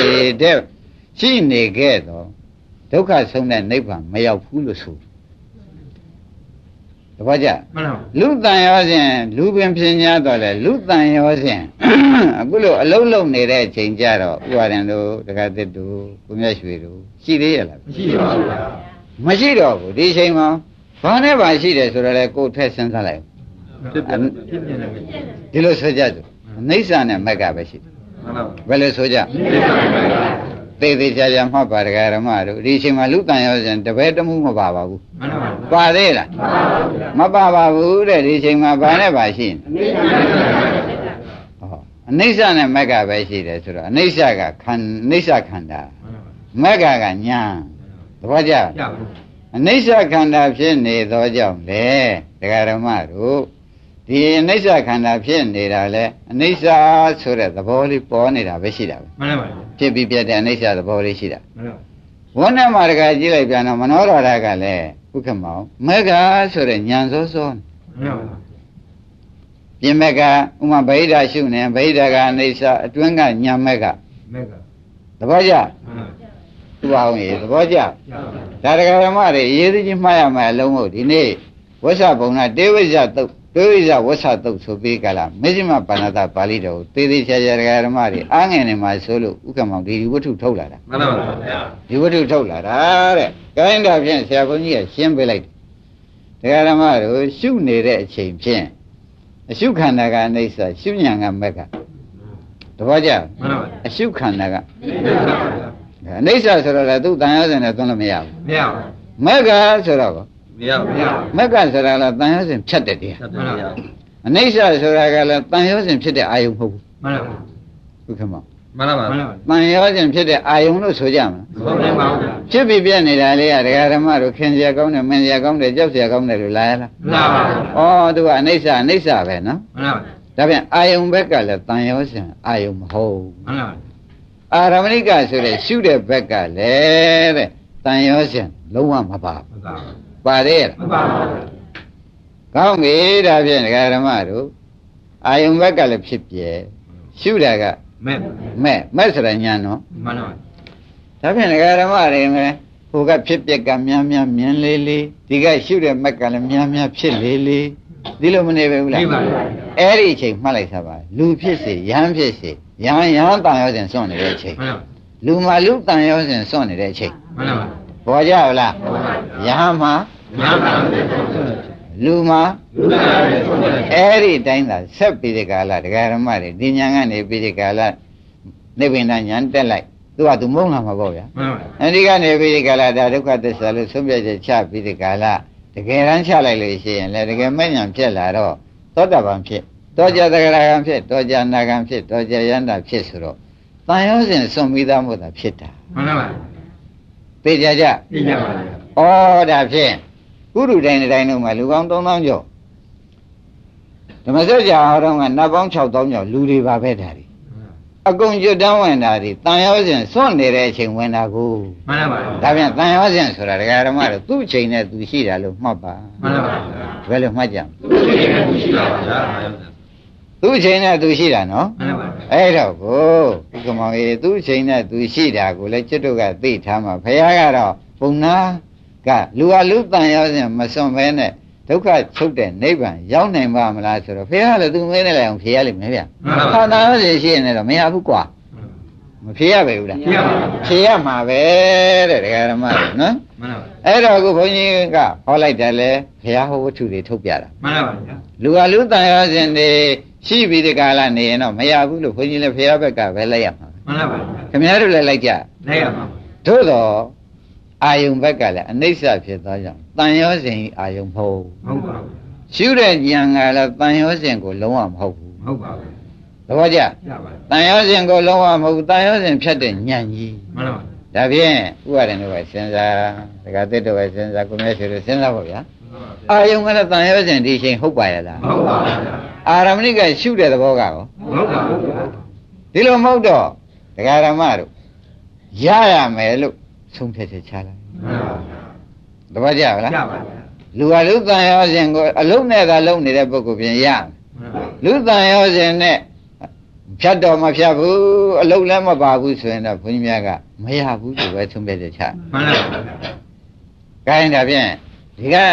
နေခဲ့တော့ဒုက္ခဆုံးတဲ့နိဗ္ဗာန်မရောက်ဘူးလို့ဆိုသဘောကြလူတန်ရောစဉ်လူပင်ဖြစ်냐တော့လေလူတန်ရောစဉ်အခုလိုအလုံးလုံးနေတဲ့အချိန်ကြတော့ဥပါဒံတို့တက္ကသစ်တို့ကိုမြတ်ရွှေတို့ရှိသေးရလားမရှိပါဘူးဗျာမရှိတော့ဘူးဒီအချိန်မှာဘာနဲ့ဘာရှိတယ်ဆိုတော့လေကိုယ်ထက်စဉ်းစားလိုက်ဒီလိုဆိုကြစို့အိဋ္ဌာနဲ့မက်ကပဲရှိတယ်ဘယ်လိုဆိုကြသေသေးချာချာမှတ်ပါဒကာရမတို့ဒီအချိန်မှာလူတန်ရောစဉ်တပည့်တမှုမပါပါဘူးပါသေးလားမပါပါဘူးတဲ့ဒီအချိန်မှာဘာနဲ့ဘာရှိနေအိဋ္ဌာနဲ့မက်ကပဲရှိတယ်ဆိုတော့အိဋ္ဌာကအိဋ္ဌာခန္ဓာမက်ကကညာသဘောကျအိဋ္ဌာခန္ဓာဖြစ်နေသောကြောင့်လေဒကာရမတို့ဒီအိဋ္ဌာခန္ဓာဖြစ်နေတာလေအိဋ္ဌာဆိုတဲ့သဘောလေးပေါ်နေတာပဲရှိတာပဲမှန်ပါပါဖြစ်ပြီးပြတဲ့အိဋ္ဌာသဘောလေးရှိတာမှန်ပါဝဏ္ဏမှာတကကြည့်လိုက်ပြန်တော့မနောရတာကလည်းဥက္ကမောင်မက္ခဆိုတဲ့ညာစောစောမှန်ပါပါပြင်မက္ခဥမာဗိဓာရှုနေဗိဓာကအိဋ္ဌာအတွင်းကညာမက္ခသဘောကျသူအောင်ရေသဘောကျဒါတကဓမ္မတွေရေးသချင်းမှားရမယ်အလုံးဟုတ်ဒီနေ့ဝဆဘုံနာတေဝိဇတုတ်တေဝိဇဝဆတုတ်ဆိုပြီးကြလားမေဇိမပါဏတာပါဠိတော်ကိုသေသေးချာချာတကဓမ္မတွေအားငယ်နေမှာဆိုလို့ဥက္ကမောင်ဒီဝတ္ထုထုတ်လာတာမှန်ပါပါဗျာဒီဝတ္ထုထုတ်လာတာတဲ့ကိုင်းတာဖြင့်ဆရာဘုန်းကြီးကရှင်းပေးလိုက်တကဓမ္မတို့ရှုနေတဲ့အချိန်ဖြင့်အရှုခန္ဓာကအိဋ္ဌာရှုဉဏ်ကမက်ကတဘောကြမှန်ပါပါအရှုခန္ဓာကအိဋ္ဌာဆိုတော့လည်းသူတန်ရောစဉ်နဲ့သွန်းလို့မရဘူးမရဘူးမက်ကဆိုတော့မရဘူးမက်ကဆိုတာလည်းတန်ရောစဉ်ဖြတ်တဲ့တရားမှန်ပါပါအိဋ္ဌာဆိုတာကလည်းတန်ရောစဉ်ဖြစ်တဲ့အာယုံမဟုတ်ဘူးမှန်ပါပါဟုတ်ကဲ့မမှန်ပါပါတန်ရောစဉ်ဖြစ်တဲ့အာယုံလို့ဆိုကြမှာဟုတ်ပါဘူးဖြစ်ပြီးပြနေတာလေးကဒကာဓမ္မတို့ခင်စရာကောင်းတယ်မင်းစရာကောင်းတယ်ကြောက်စရာကောင်းတယ်လို့လာရလားမှန်ပါပါဩသူကအိဋ္ဌာပဲနော်မှန်ပါပါဒါပြန်အာယုံဘက်ကလည်းတန်ရောစဉ်အာယုံမဟုတ်မှန်ပါပါအာရမဏိကဆိုတဲ့ရှုတဲ့ဘက်ကလည်းတဲ့တန်ရောစဉ်လုံးဝမပါဘူးပါသေးလားမပါဘူးကောင်းပြီဒါဖြင့်ဒကာဓမ္မတို့အာယုံဘက်ကလည်းဖြစ်ပြဲရှုတာကမဲ့ဆိုတာညာနော်မှန်ပါပါဒါဖြင့်ဒကာဓမ္မတွေမယ်ဟိုကဖြစ်ပြက်ကများများမြင်လေးလေးဒီကရှုတဲ့မက်ကလည်းများများဖြစ်လေးလေးဒီလိုမနေပဲဘူးလားမှန်ပါပါအဲ့ဒီအချိန်မှတ်လိုက်သပါလူဖြစ်စေယဟန်ဖြစ်စေယဟန်တန်ရောစဉ်စွန့်နေတဲ့အချိန်လူမှလူတန်ရောစဉ်စွန့်နေတဲ့အချိန်မှန်ပါပါပေါ်ကြလားယဟန်မှာလူမှအဲ့ဒီတိုင်းသာဆက်ပြီးဒီကာလဒကာရမတွေဒီညာကနေပြီးဒီကာလနိဗ္ဗာန်ညာတက်လိုက်သူကသူမုန်းလာမှာပေါ့ဗျာအဲဒီကနေပြီးဒီကာလဒါဒုက္ခသစ္စာလို့ဆုံးဖြတ်ချက်ချပြီးဒီကာလတကယ်တမ်းချလိုက်လို့ရှိရင်လည်းတကယ်မဲ့ညာဖြစ်လာတော့သောတာပန်ဖြစ်တောကြသဂရကံဖြစ်တောကြနာကံဖြစ်တောကြယန္တာဖြစ်ဆိုတော့တန်ရောစဉ်စွန့်ပြီးသားမို့သာဖြစ်တာမှန်ပါပါသိကြကြသိကြပါဗျာဩဒါဖြင့်ကုရုတိုင်းတိုင်းတို့မှာလူပေါင်း3000ကျော်ဓမ္မစကြာဟောတော့ကနတ်ပေါင်း6000ကျော်လူတွေပါပဲဒါတွေအကုန်ကျွတ်တန်းဝင်တာတွေတန်ရောစဉ်စွန့်နေတဲ့အချိန်ဝင်တာကိုမှန်ပါပါဒါပြန်တန်ရောစဉ်ဆိုတာဒကာဓမ္မတို့သူ့အချိန်နဲ့သူရှိတာလို့မှတ်ပါမှန်ပါပါဘယ်လိုမှတ်ကြသူ့အချိန်နဲ့သူရှိတာပါဗျာသူ့အချိန်နဲ့သူရှိတာနော်မှန်ပါပါအဲ့တော့ကိုဥက္ကမောင်ကြီးသူ့အချိန်နဲ့သူရှိတာကိုလည်းကျွတ်တို့ကသိထားမှာဘုရားကတော့ပုံနာကလူဟာလူတန်ရောစဉ်မစွန့်ဘဲနဲ့ဒုက္ခချုပ်တဲ့နိဗ္ဗာန်ရောက်နိုင်ပါမလားဆိုတော့ဘုရားလည်းသူမင်းနဲ့လည်းအောင်ဖြေရလိမ့်မယ်ဗျာဟာနာရောစဉ်ရှိရင်တော့မရဘူးကွာမဖြေရပဲဘူးလားဖြေရမှာပဲတဲ့ဒကာဓမ္မတွေနော်မှန်ပါပါအဲ့တော့အခုဘုန်းကြီးကဟောလိုက်တယ်လေဘုရားဟောဝတ္ထုတွေထုတ်ပြတာမှန်ပါပါလူဟာလူတန်ရောစဉ်တွေရှိပြီးဒီကာလနေရင်တော့မရဘူးလို့ဘုန်းကြီးလည်းဘုရားဘက်ကပဲလိုက်ရမှာမှန်ပါပါခင်ဗျားတို့လည်းလိုက်ကြလိုက်ရမှာသို့တော့အာယုံဘက်ကလည်းအနိစ္စဖြစ်သွားကြောင်းတန်ရောစဉ်အာယုံမဟုတ်ပါဘူးရှုတဲ့ဉာဏ်ကလည်းတန်ရောစဉ်ကိုလုံးဝမဟုတ်ဘူးဟုတ်ပါဘူးသဘောကျတန်ရောစဉ်ကိုလုံးဝမဟုတ်ဘူးတန်ရောစဉ်ဖြတ်တဲ့ဉာဏ်ကြီးမှန်ပါပါဒါဖြင့်ဥပါဒဏ်တို့ပဲစဉ်းစားဒကာသစ်တို့ပဲစဉ်းစားကိုမြတ်ဆွေတို့စဉ်းစားပါဗျာအာယုံကလည်းတန်ရောစဉ်ဒီချိန်ဟုတ်ပါရဲ့လားမဟုတ်ပါဘူးအာရမဏိကရှုတဲ့သဘောကရောမဟုတ်ပါဘူးဒီလိုမဟုတ်တော့ဒကာဓမ္မတို့ရရမယ်လို့ဆုံးဖြတ်ချက်ချလိုက်တပည့်ကြပါလားလူဟာလူတန်ရောစဉ်ကိုအလုံးနဲ့သာလုံးနေတဲ့ပုဂ္ဂိုလ်ပြင်ရလူတန်ရောစဉ်နဲ့ဖြတ်တော့မဖြတ်ဘူးအလုံးလည်းမပါဘူးဆိုရင်တော့ဘုန်းကြီးများကမရဘူးလို့ပဲဆုံးဖြတ်ချက်ချမှန်ပါပါ gain ဒါဖြင့်ဒီက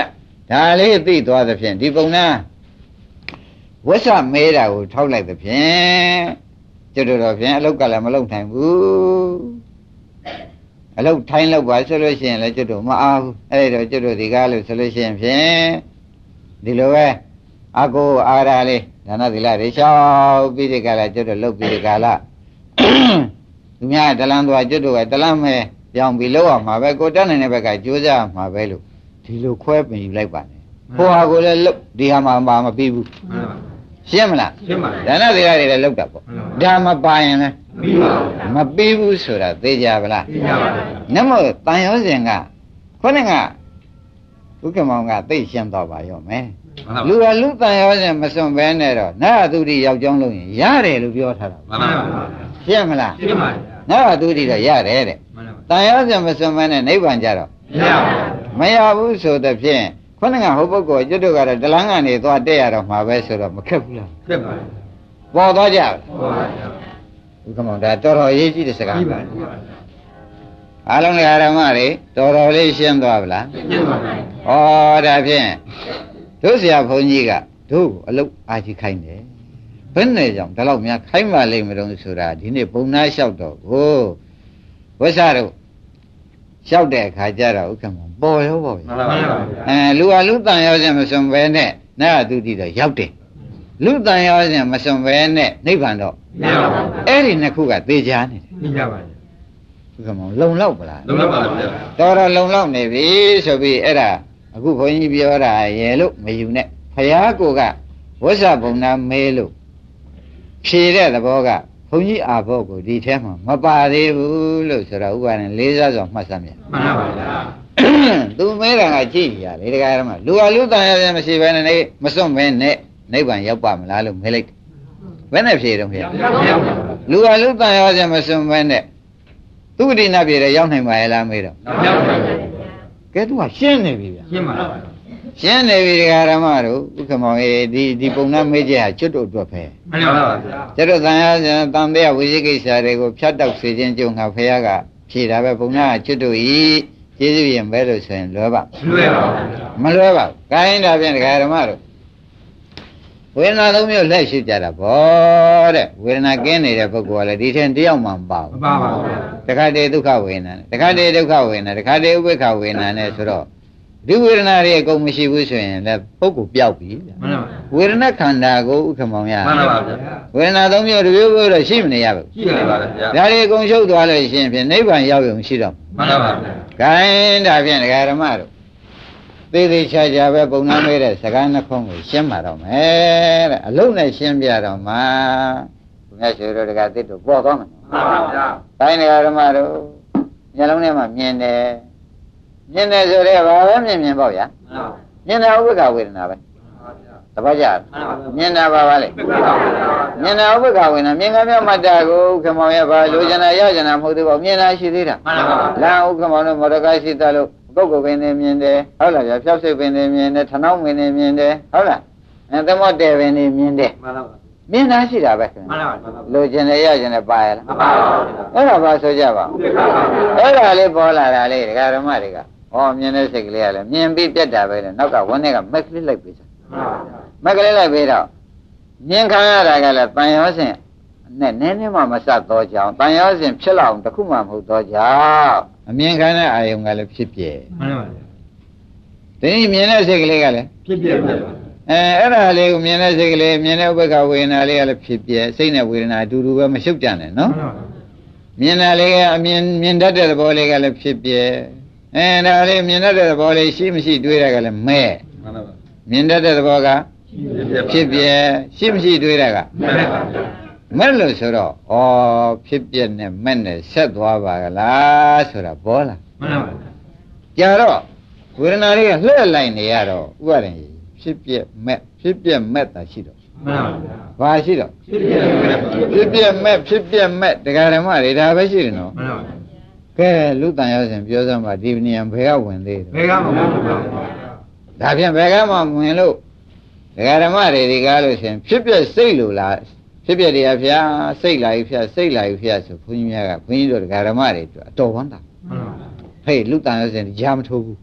ဒါလေးသိသွားသဖြင့်ဒီပုံနာဝဆမဲတာကိုထောက်လိုက်သဖြင့်ကျွတ်တော်ဖြင့်အလုတ်ကလည်းမလုတ်နိုင်ဘူးအလုတ်ထိုင်းလောက်ပါဆိုလို့ရှိရင်လည်းကျွတ်တော်မအားဘူးအဲ့ဒါကျွတ်တော်ဒီကားလို့ဆိုလို့ရှိရင်ဖြင့်ဒီလိုပဲအကိုအားရလေးဒါနသီလတွေရှောက်ပြီးဒီကလာကျွတ်တော်လုတ်ပြီးဒီကလာသူများတလန်းသွားကျွတ်တော်ကတလန်းမဲပြောင်းပြီးလောက်အောင်မှာပဲကိုတက်နိုင်တဲ့ဘက်ကကြိုးစားမှာပဲလို့ဒီလိုခွဲပင်ယူလိုက်ပါနဲ့ဟိုဟာကိုလည်းလုတ်ဒီဟာမှာမပြီးဘူးရှင်းမလားရှင်းပါပြီဒါနသီလတွေလည်းလုတ်တာပေါ့ဒါမပါရင်လည်းမပြီးဘူးဆိုတာသိကြပါလားသိကြပါဘူးနမောတန်ရောစဉ်ကခေါင်းကဥက္ကမောင်ကသိရှင်းတော့ပါရောမယ်လူကလူတန်ရောစဉ်မစွန့်ဘဲနဲ့တော့နာသုတိရောက်ကြောင်းလို့ရင်ရတယ်လို့ပြောထားတာမှန်ပါပါရှင်းမလားရှင်းပါပြီနာသုတိတော့ရတယ်တဲ့တန်ရောစဉ်မစွန့်ဘဲနဲ့နိဗ္ဗာန်ကြတော့မရဘူးဆိုတဲ့ဖြင့်ခေါင်းကဟိုပုဂ္ဂိုလ်ကျွတ်တို့ကတော့တလန်းကနေသွားတက်ရတော့မှာပဲဆိုတော့မခက်ဘူးလားခက်ပါဘူးပေါ်သွားကြပေါ်ပါဗျာဥက္ကမောင်ဒါတော်တော်ရေးကြည့်တဲ့စကားပြီးပါအားလုံးဓမ္မတွေတော်တော်လေးရှင်းသွားဗလားရှင်းပါပြီဩဒါဖြင့်တို့ဆရာဘုန်းကြီးကတို့အလုတ်အားကြီးခိုင်းတယ်ဘယ်နဲ့ကြောင့်ဒါတော့များခိုင်းပါလိမ့်မလို့ဆိုတာဒီနေ့ပုံနာလျှောက်တော့ကိုဝိဆရာတို့လျှောက်တဲ့အခါကျတော့ဥက္ကမောင်ပေါ်ရောပေါ့မှန်ပါပါလူဟာလူတန်ရောခြင်းမစွန်ပဲနဲ့နာသုတိတော့ရောက်တယ်လူတန်ရောခြင်းမစွန်ပဲနဲ့နိဗ္ဗာန်တော့မရပါဘူးအဲ့ဒီနှစ်ခုကသေချာနေတယ်သိကြပါဘူးဥက္ကမောင်လုံလောက်ပလားလုံလောက်ပါဗျာတော်တော်လုံလောက်နေပြီဆိုပြီးအဲ့ဒါအခုဘုန်းကြီးပြောတာရေလို့မယူနဲ့ဖယားကိုကဝိဇ္ဇဘုံနာမဲလို့ဖြေတဲ့သဘောကဘုန်းကြီးအာဘောကိုဒီထဲမှာမပါသေးဘူးလို့ဆိုတော့ဥပါဒ်နဲ့လေးစားစွာမှတ်စမ်းမြတ်မှန်ပါဗျာသူမဲတာကကြည့်ရလေတရားဓမ္မလူဟာလူတန်ရတဲ့မရှိဘဲနဲ့မစွန့်ဘဲနဲ့နိဗ္ဗာန်ရောက်ပါမလားလို့မဲလိုက်ဘယ်နဲ့ဖြေတော့ဖြေလူဟာလူတန်ရတဲ့မစွန့်ဘဲနဲ့သူဂတိနာပြေတဲ့ရောက်နိုင်ပါရဲ့လားမေးတော့ရောက်ပါဘူးကဲသူကရှင်းနေပြီဗျာရှင်းပါပါရှင်းနေပြီတရားဓမ္မတို့ဥက္ကမောင်ရေဒီပုံနာမေးချက်ဟာကျွတ်တို့အတွက်ပဲမှန်ပါပါဗျာကျွတ်တို့တန်ရစဉ်တန်တဲ့ဝိဇိကိစ္စတွေကိုဖြတ်တောက်စေခြင်းကြုံငါဖះကဖြေတာပဲပုံနာကကျွတ်တို့ဤကျေးဇူးရင်ပဲလို့ဆိုရင်လွယ်ပါမလွယ်ပါဘူး။ခိုင်းတာဖြင့်တရားဓမ္မတို့ဝေဒနာသုံးမျိုးလက်ရှိကြတာဗောတဲ့ဝေဒနာကင်းနေတဲ့ပုဂ္ဂိုလ်ကလည်းဒီထင်တယောက်မှမပါဘူးမပါပါဘူးတခါတည်းဒုက္ခဝေဒနာတခါတည်းဒုက္ခဝေဒနာတခါတည်းဥပိ္ပခဝေဒနာနဲ့ဆိုတော့ဒီဝေဒနာတွေအကုန်မရှိဘူးဆိုရင်လည်းပုဂ္ဂိုလ်ပျောက်ပြီမှန်ပါပါဝေဒနာခန္ဓာကိုဥက္ကမောင်ရမှန်ပါပါဗျာဝေဒနာသုံးမျိုးတစ်မျိုးတော့ရှိမနေရဘူးရှိပါပါဗျာဒါတွေအကုန်ရှုပ်သွားလို့ရှိရင်ဖြင့်နိဗ္ဗာန်ရောက်ရုံရှိတော့မှန်ပါပါဗျာခိုင်းဒါဖြင့်တရားဓမ္မတို့သေးသေးချာချာပဲပုံနာမဲတဲ့စကားနှခုံးကိုရှင်းပါတော့မယ်တဲ့အလုံးနဲ့ရှင်းပြတော့မှာဘုရားရှင်တို့တကသစ်တို့ပေါ်သွားမှာမှန်ပါဗျာတိုင်းတရားဓမ္မတို့မျက်လုံးထဲမှာမြင်တယ်ဆိုတော့ဘာပဲမြင်ပေါ့ဗျာမြင်တာဥပ္ပခဝေဒနာပဲတပတ်ကြမြင်တာပါလေမြင်တာဥပ္ပခဝေဒနာမြင်ကမြောက်မှတ်တာကိုခမောင်ရဲ့ဘာလိုချင်တာရချင်တာမဟုတ်သေးပါဘူးမြင်တာရှိသေးတာလာဥက္ကမောင်တို့မော်ဒကာရှိသလို့ပုဂ္ဂိုလ်ပင်နေမြင်တယ်ဟုတ်လားဗျာဖြောက်စိတ်ပင်နေမြင်တယ်ထနှောင်းပင်နေမြင်တယ်ဟုတ်လားသမတ်တယ်ပင်နေမြင်တယ်မှန်ပါပါမြင်တာရှိတာပဲမှန်ပါပါလိုချင်တယ်ရချင်တယ်ပါရလားမှန်ပါပါအဲ့ဒါပါဆိုကြပါဦးအဲ့ဒါလေးပေါ်လာတာလေးဒကာဓမ္မတွေကဩမြင်တဲ့စိတ်ကလေးကလည်းမြင်ပြီးပြတ်တာပဲလေနောက်ကဝန်းထဲကမက်ကလေးလိုက်ပေးချင်မက်ကလေးလိုက်ပေးတော့မြင်ခံရတာကလည်းတန်ရောစဉ်နဲ့နည်းနည်းမှမစတော့ကြောင်းတန်ရောစဉ်ဖြစ်လောက်တခုမှမဟုတ်တော့ကြောင်းအမြင်ခံတဲ့အာယုံကလည်းဖြစ်ပြဲမှန်ပါပါဒီမြင်တဲ့စိတ်ကလေးကလည်းဖြစ်ပြဲပါအဲ့ဒါလေးကိုမြင်တဲ့စိတ်ကလေးမြင်တဲ့ဥပ္ပခဝေဒနာလေးကလည်းဖြစ်ပြဲစိတ်နဲ့ဝေဒနာအတူတူပဲမရှုပ်ကြနဲ့နော်မြင်တာလေးကအမြင်တတ်တဲ့သဘောလေးကလည်းဖြစ်ပြဲဒါလေးမြင်တတ်တဲ့သဘောလေးရှိမရှိတွေးတာကလည်းမဲမှန်ပါပါမြင်တတ်တဲ့သဘောကဖြစ်ပြဲရှိမရှိတွေးတာကမဲ့လို့ဆိုတော့ဩဖြစ်ပြက်နဲ့မဲ့နဲ့ဆက်သွားပါကလားဆိုတာပေါ်လာမှန်ပါပါကြာတော့ဝေဒနာလေးကလှည့်လိုက်နေရတော့ဥပါဒင်ဖြစ်ပြက်မဲ့တာရှိတော့မှန်ပါဗျာဘာရှိတော့ဖြစ်ပြက်မဲ့တရားဓမ္မတွေဒါပဲရှိတယ်နော်မှန်ပါဗျာကဲလူတန်ရောက်စဉ်ပြောစမ်းပါဒီနေရာဘယ်ကဝင်သေးတယ်ဘယ်ကမှမဝင်ပါဘူးဒါဖြင့်ဘယ်ကမှဝင်လို့တရားဓမ္မတွေဒီကားလို့ရှင်ဖြစ်ပြက်စိတ်လို့လားဖြစ်ပြတယ်ဗျာစိတ်လာပြီဗျာစိတ်လာပြီဗျာဆိုဘုန်းကြီးများကဘုန်းကြီးတို့တရားဓမ္မတွေအတော်ဝမ်းတာမှန်ပါဗျာဟေးလူတန်ရောက်စဉ်ကြားမထိုးဘူး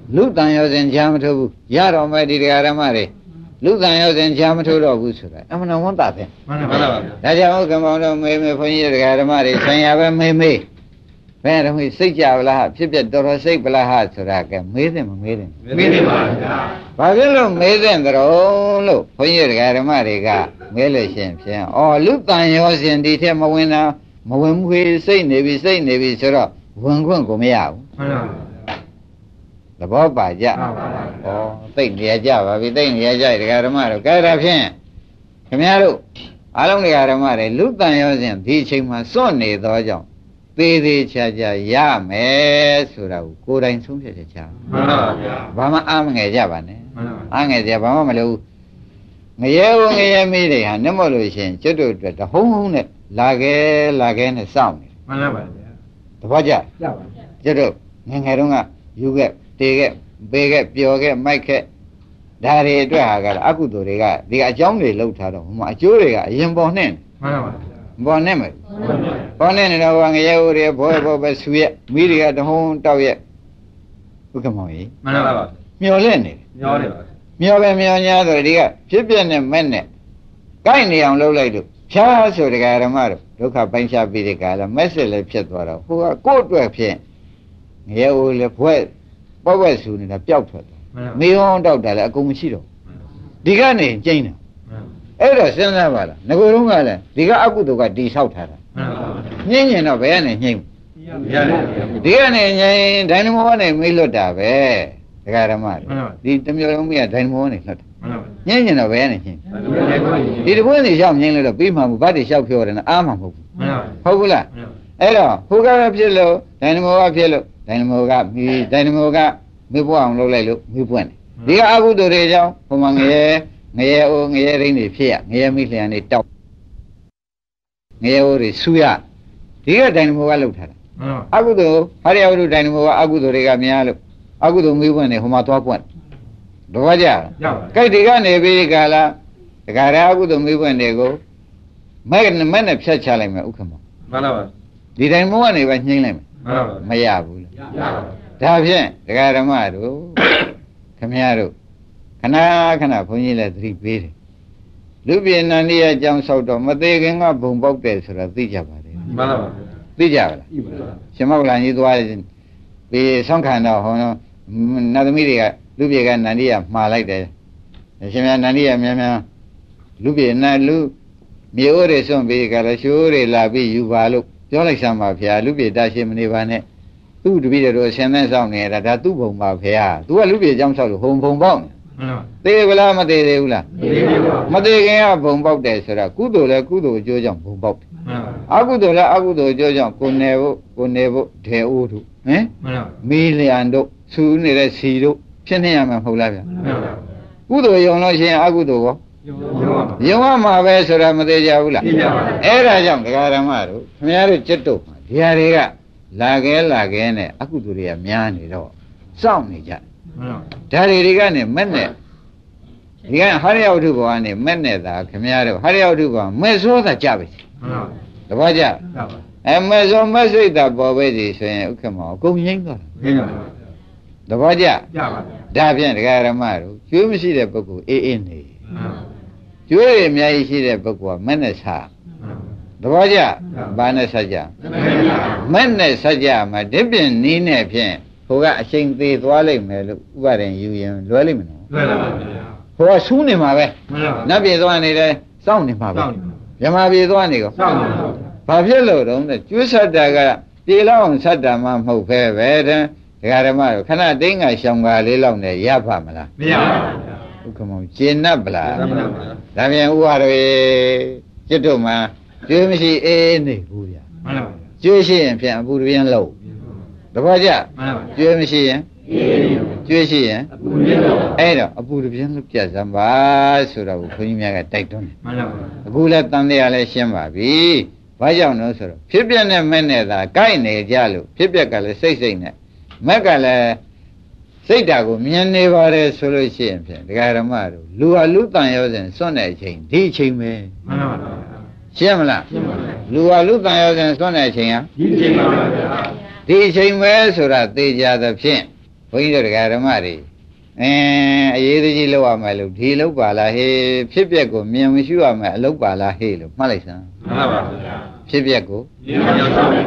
လူတန်ရောစဉ်ချာမထိုးဘူးရတော်မဲ့ဒီတရားဓမ္မတွေလူတန်ရောစဉ်ချာမထိုးတော့ဘူးဆိုတာအမှန်ဝန်တာပဲမှန်ပါပါဒါကြောင့်ဥက္ကမောင်တော်မေမေဘုန်းကြီးတရားဓမ္မတွေဆိုင်ရာပဲမေမေဘယ်တော့မှစိတ်ကြဗလားဖြစ်ပြတော်တော်စိတ်ဗလားဟာဆိုတာကမေးတယ်မမေးတယ်မေးတယ်ပါဗျာဘာဖြစ်လို့မေးတဲ့ကြတော့လို့ဘုန်းကြီးတရားဓမ္မတွေကမေးလို့ရှင်ဖြင့်ဩလူတန်ရောစဉ်ဒီထက်မဝင်တာမဝင်မှုစိတ်နေပြီဆိုတော့ဝင်ခွင့်ကိုမရဘူးမှန်ပါသဘောပါကြဩသိနေရကြပါပြီသိနေရကြတရားဓမ္မတို့ကဲဒါဖြင့်ခင်ဗျားတို့အားလုံးတရားဓမ္မတွေလူတန်ရောစဉ်ဒီအချိန်မှာစွန့်နေသောကြောင့်သေးသေးချာချာရမယ်ဆိုတာကိုကိုယ်တိုင်ဆုံးဖြတ်ချက်ချမှန်ပါဗျာဘာမှအားမငယ်ကြပါနဲ့မှန်ပါအားငယ်ကြဘာမှမလုပ်ငရဲဝင်ငရဲမိတွေဟာနှမလို့ရှင်ကျွတ်တို့အတွက်တဟုံးဟုံးနဲ့လာခဲနဲ့စောင့်နေမှန်ပါဗျာတပည့်ကြရပါကျွတ်တို့ငယ်ငယ်တုန်းကယူခဲ့တေခဲ့ပေးခဲ့ပျော်ခဲ့မိုက်ခဲ့ဒါတွေအတွက်ဟာကအကုသိုလ်တွေကဒီအကြောင်းတွေလှုပ်ထားတော့ဟိုမှာအကျိုးတွေကအရင်ပေါ်နဲ့မှန်ပါဗျာပေါ်နဲ့မယ်ပေါ်နဲ့နေတော့ငရဲဦးတွေဘောပဲဆူရဲ့မိတွေကတဟုံးတောက်ရဲ့ဥက္ကမောင်ကြီးမှန်ပါပါမျောလဲနေမျောနေပါမျောပဲမျောညာဆိုဒီကဖြစ်ပြနဲ့မဲ့နဲ့ကိုက်နေအောင်လုပ်လိုက်လို့ဖြားဆိုတရားဓမ္မတို့ဒုက္ခပိုင်းခြားပြီးတဲ့ကာလမက်ဆက်လည်းဖြစ်သွားတော့ဟိုကကိုယ့်အတွက်ဖြင့်ငရဲဦးလည်းဘွဲ့ပေါ့ဝဲဆူနေတာပျောက်ထွက်တယ်မေဟောင်းတောက်တာလည်းအကုန်မရှိတော့ဒီကနေကျင်းတယ်အဲ့တော့စဉ်းစားပါလားငကိုယ်တုန်းကလည်းဒီကအကုသိုလ်ကတိဆောက်ထားတာညှင်းညင်တော့ဘယ်ကနေညှင်းဒီကနေညှင်းဒိုင်နမိုကနေမေးလွတ်တာပဲဒကာဓမ္မဒီတမျိုးလုံးမရဒိုင်နမိုကနေလွတ်တာညှင်းညင်တော့ဘယ်ကနေညှင်းဒီတပွင့်နေရှောက်ညှင်းလို့တော့ပြီးမှမဟုတ်ဘာတွေရှောက်ပြောတယ်နော်အားမှမဟုတ်ဘူးဟုတ်ဘူးလားအဲ့တော့ဟိုကဖြစ်လို့ဒိုင်နမိုကဖြစ်လို့ဒိုင်နမိုကမေးပွားအောင်လုပ်လိုက်လို့မေးပွင့်တယ်ဒီကအကုသိုလ်တွေကြောင့်ဟိုမှာငရဲအိုးငရဲရင်းတွေဖြစ်ရငရဲမိလျံတွေတောက်ငရဲအိုးတွေဆူရဒီကဒိုင်နမိုကလှုပ်ထားတာအကုသိုလ်ဟာရယဝတ္ထုဒိုင်နမိုကအကုသိုလ်တွေကများလို့အကုသိုလ်မေးပွင့်နေဟိုမှာသွားပွင့်တော့ကြကဲဒီကနေပြီးကာလဒကာရအကုသိုလ်မေးပွင့်တွေကိုမဲ့နဲ့ဖြတ်ချလိုက်မယ်ဥက္ကမောမှန်ပါပါဒီဒိုင်နမိုကနေပဲညှိမ့်လိုက်မယ်မှန်ပါပါမရဘူးလားရပါပါဒါဖြင့်ဒကာဓမ္မတို့ခင်ဗျားတို့ခဏဘုန်းကြီးလည်းသတိပေးတယ်လူပြေနန္ဒီရဲ့အကြောင်းဆောက်တော့မသေးခင်ကဘုံပေါက်တယ်ဆိုတာသိကြပါတယ်မှန်ပါပါသိကြပါလားသိပါပါရှင်မောကလန်ကြီးသွားပြီးဆောင်းခံတော့ဟောနတ်သမီးတွေကလူပြေကနန္ဒီရမှားလိုက်တယ်ရှင်များနန္ဒီရများလူပြေနတ်လူမြေအိုးတွေစွန့်ပြီးကြတော့ရှိုးတွေလာပြီးယူပါလို့ပြောလိုက်စမ်းပါဗျာလူပြေတရှိမနေပါနဲ့သူ့တပည့်တော်အရှင်သန်းဆောင်နေတာဒါသူ့ဘုံပါဗျာသူကလူပြေအကြောင်းဆောက်လို့ဘုံပေါက်နေသေးဘူးလားမသေးသေးဘူးလားမသေးခင်ကဘုံပေါက်တယ်ဆိုတာကုသိုလ်လည်းကုသိုလ်အကျိုးကြောင့်ဘုံပေါက်တယ်အကုသိုလ်လည်းအကုသိုလ်အကျိုးကြောင့်ကိုနေဖို့ဒေအိုးတို့ဟင်မီလျံတို့ဆူနေတဲ့စီတို့ဖြစ်နေရမှာမဟုတ်လားဗျာကုသိုလ်ယုံလို့ရှိရင်အကုသိုလ်ရောယုံရမှာပဲဆိုတာမသေးကြဘူးလားအဲ့ဒါကြောင့်ဒကာဓမ္မတို့ခင်ဗျားတို့จิตတို့ဒီဟာတွေကလာခဲနဲ့အကုသိုလ်တွေကများနေတော့စောင့်နေကြဒါတွေကနေမဲ့နဲ့ဒီကဟာရယဝတ္ထုဘောကနေမဲ့နဲ့သာခင်ဗျားတို့ဟာရယဝတ္ထုဘောမဲ့စောသာကြပါစေတပည့်ကြမဲ့စောမဲ့စိတ်သာပေါ်ပဲစီဆိုရင်ဥက္ကမောအကုန်ငိမ့်သွားတာတပည့်ကြဒါဖြင့်ဒကာရမတို့ကျွေးမရှိတဲ့ပုဂ္ဂိုလ်အေးနေကျွေးရအများကြီးရှိတဲ့ပုဂ္ဂိုလ်ကမဲ့နဲ့စားတပည့်ကြဘာနဲ့ဆက်ကြမဲ့နဲ့ဆက်ကြမှာဒီပြင်နီးနဲ့ဖြင့်ဟိုကအချိန်သေးသွားလိမ့်မယ်လို့ဥပါဒင်ယူရင်လွယ်လိမ့်မယ်နော်လွယ်ပါပါဗျာဟိုကဆူးနေမှာပဲနတ်ပြေသွားနေတယ်စောင့်နေမှာပဲမြမပြေသွားနေကောစောင့်နေမှာဘာဖြစ်လို့တော့ကျွေးဆက်တာကပြေလောက်အောင်ဆက်တာမှမဟုတ်ပဲပဲတဲ့ဒကာဓမ္မတို့ခဏတိန်းကရှောင်ကားလေးလောက်နဲ့ရပါမလားမရပါဘူးဗျာဥက္ကမောကျင်납ဗလားဒါပြန်ဥပါတွေจิตတို့မှာကျွေးမရှိအေးနေဘူးဗျာမှန်ပါဗျာကျွေးရှိရင်ပြန်အပူတပြင်းလို့တပည့်ကြကျွေးမရှိရင်ကျွေးရှိရင်အဲ့တော့အပူတပြင်းလို့ပြတ်စမ်းပါဆိုတော့ဘုန်းကြီးများကတိုက်တွန်းတယ်မှန်ပါပါအခုလည်းတန်တရားလည်းရှင်းပါပြီဘာကြောင့်လဲဆိုတော့ဖြစ်ပြနဲ့မဲ့နဲ့သာကိုက်နေကြလို့ဖြစ်ပြကလည်းစိတ်နဲ့မက်ကလည်းစိတ်ဓာတ်ကိုမြင်နေပါတယ်ဆိုလို့ရှိရင်ဖြင့်ဒကာဓမ္မတို့လူဟာလူတန်ရောစဉ်စွန့်တဲ့အချိန်ဒီအချိန်ပဲမှန်ပါပါရှင်းမလားရှင်းပါပါလူဟာလူတန်ရောစဉ်စွန့်တဲ့အချိန်ဟာဒီအချိန်ပါဗျာဒီအချိန်ပဲဆိုတာသိကြသဖြင့်ဘုန်းကြီးတို့ဓမ္မတွေအရေးကြီးလောက်ရမယ်လို့ဒီလောက်ပါလားဟေးဖြစ်ပျက်ကိုမြင်မရှိရမယ်အလောက်ပါလားဟေးလို့မှတ်လိုက်စမ်းမှန်ပါပါဗျာဖြစ်ပျက်ကိုမြင်မရှိရမယ်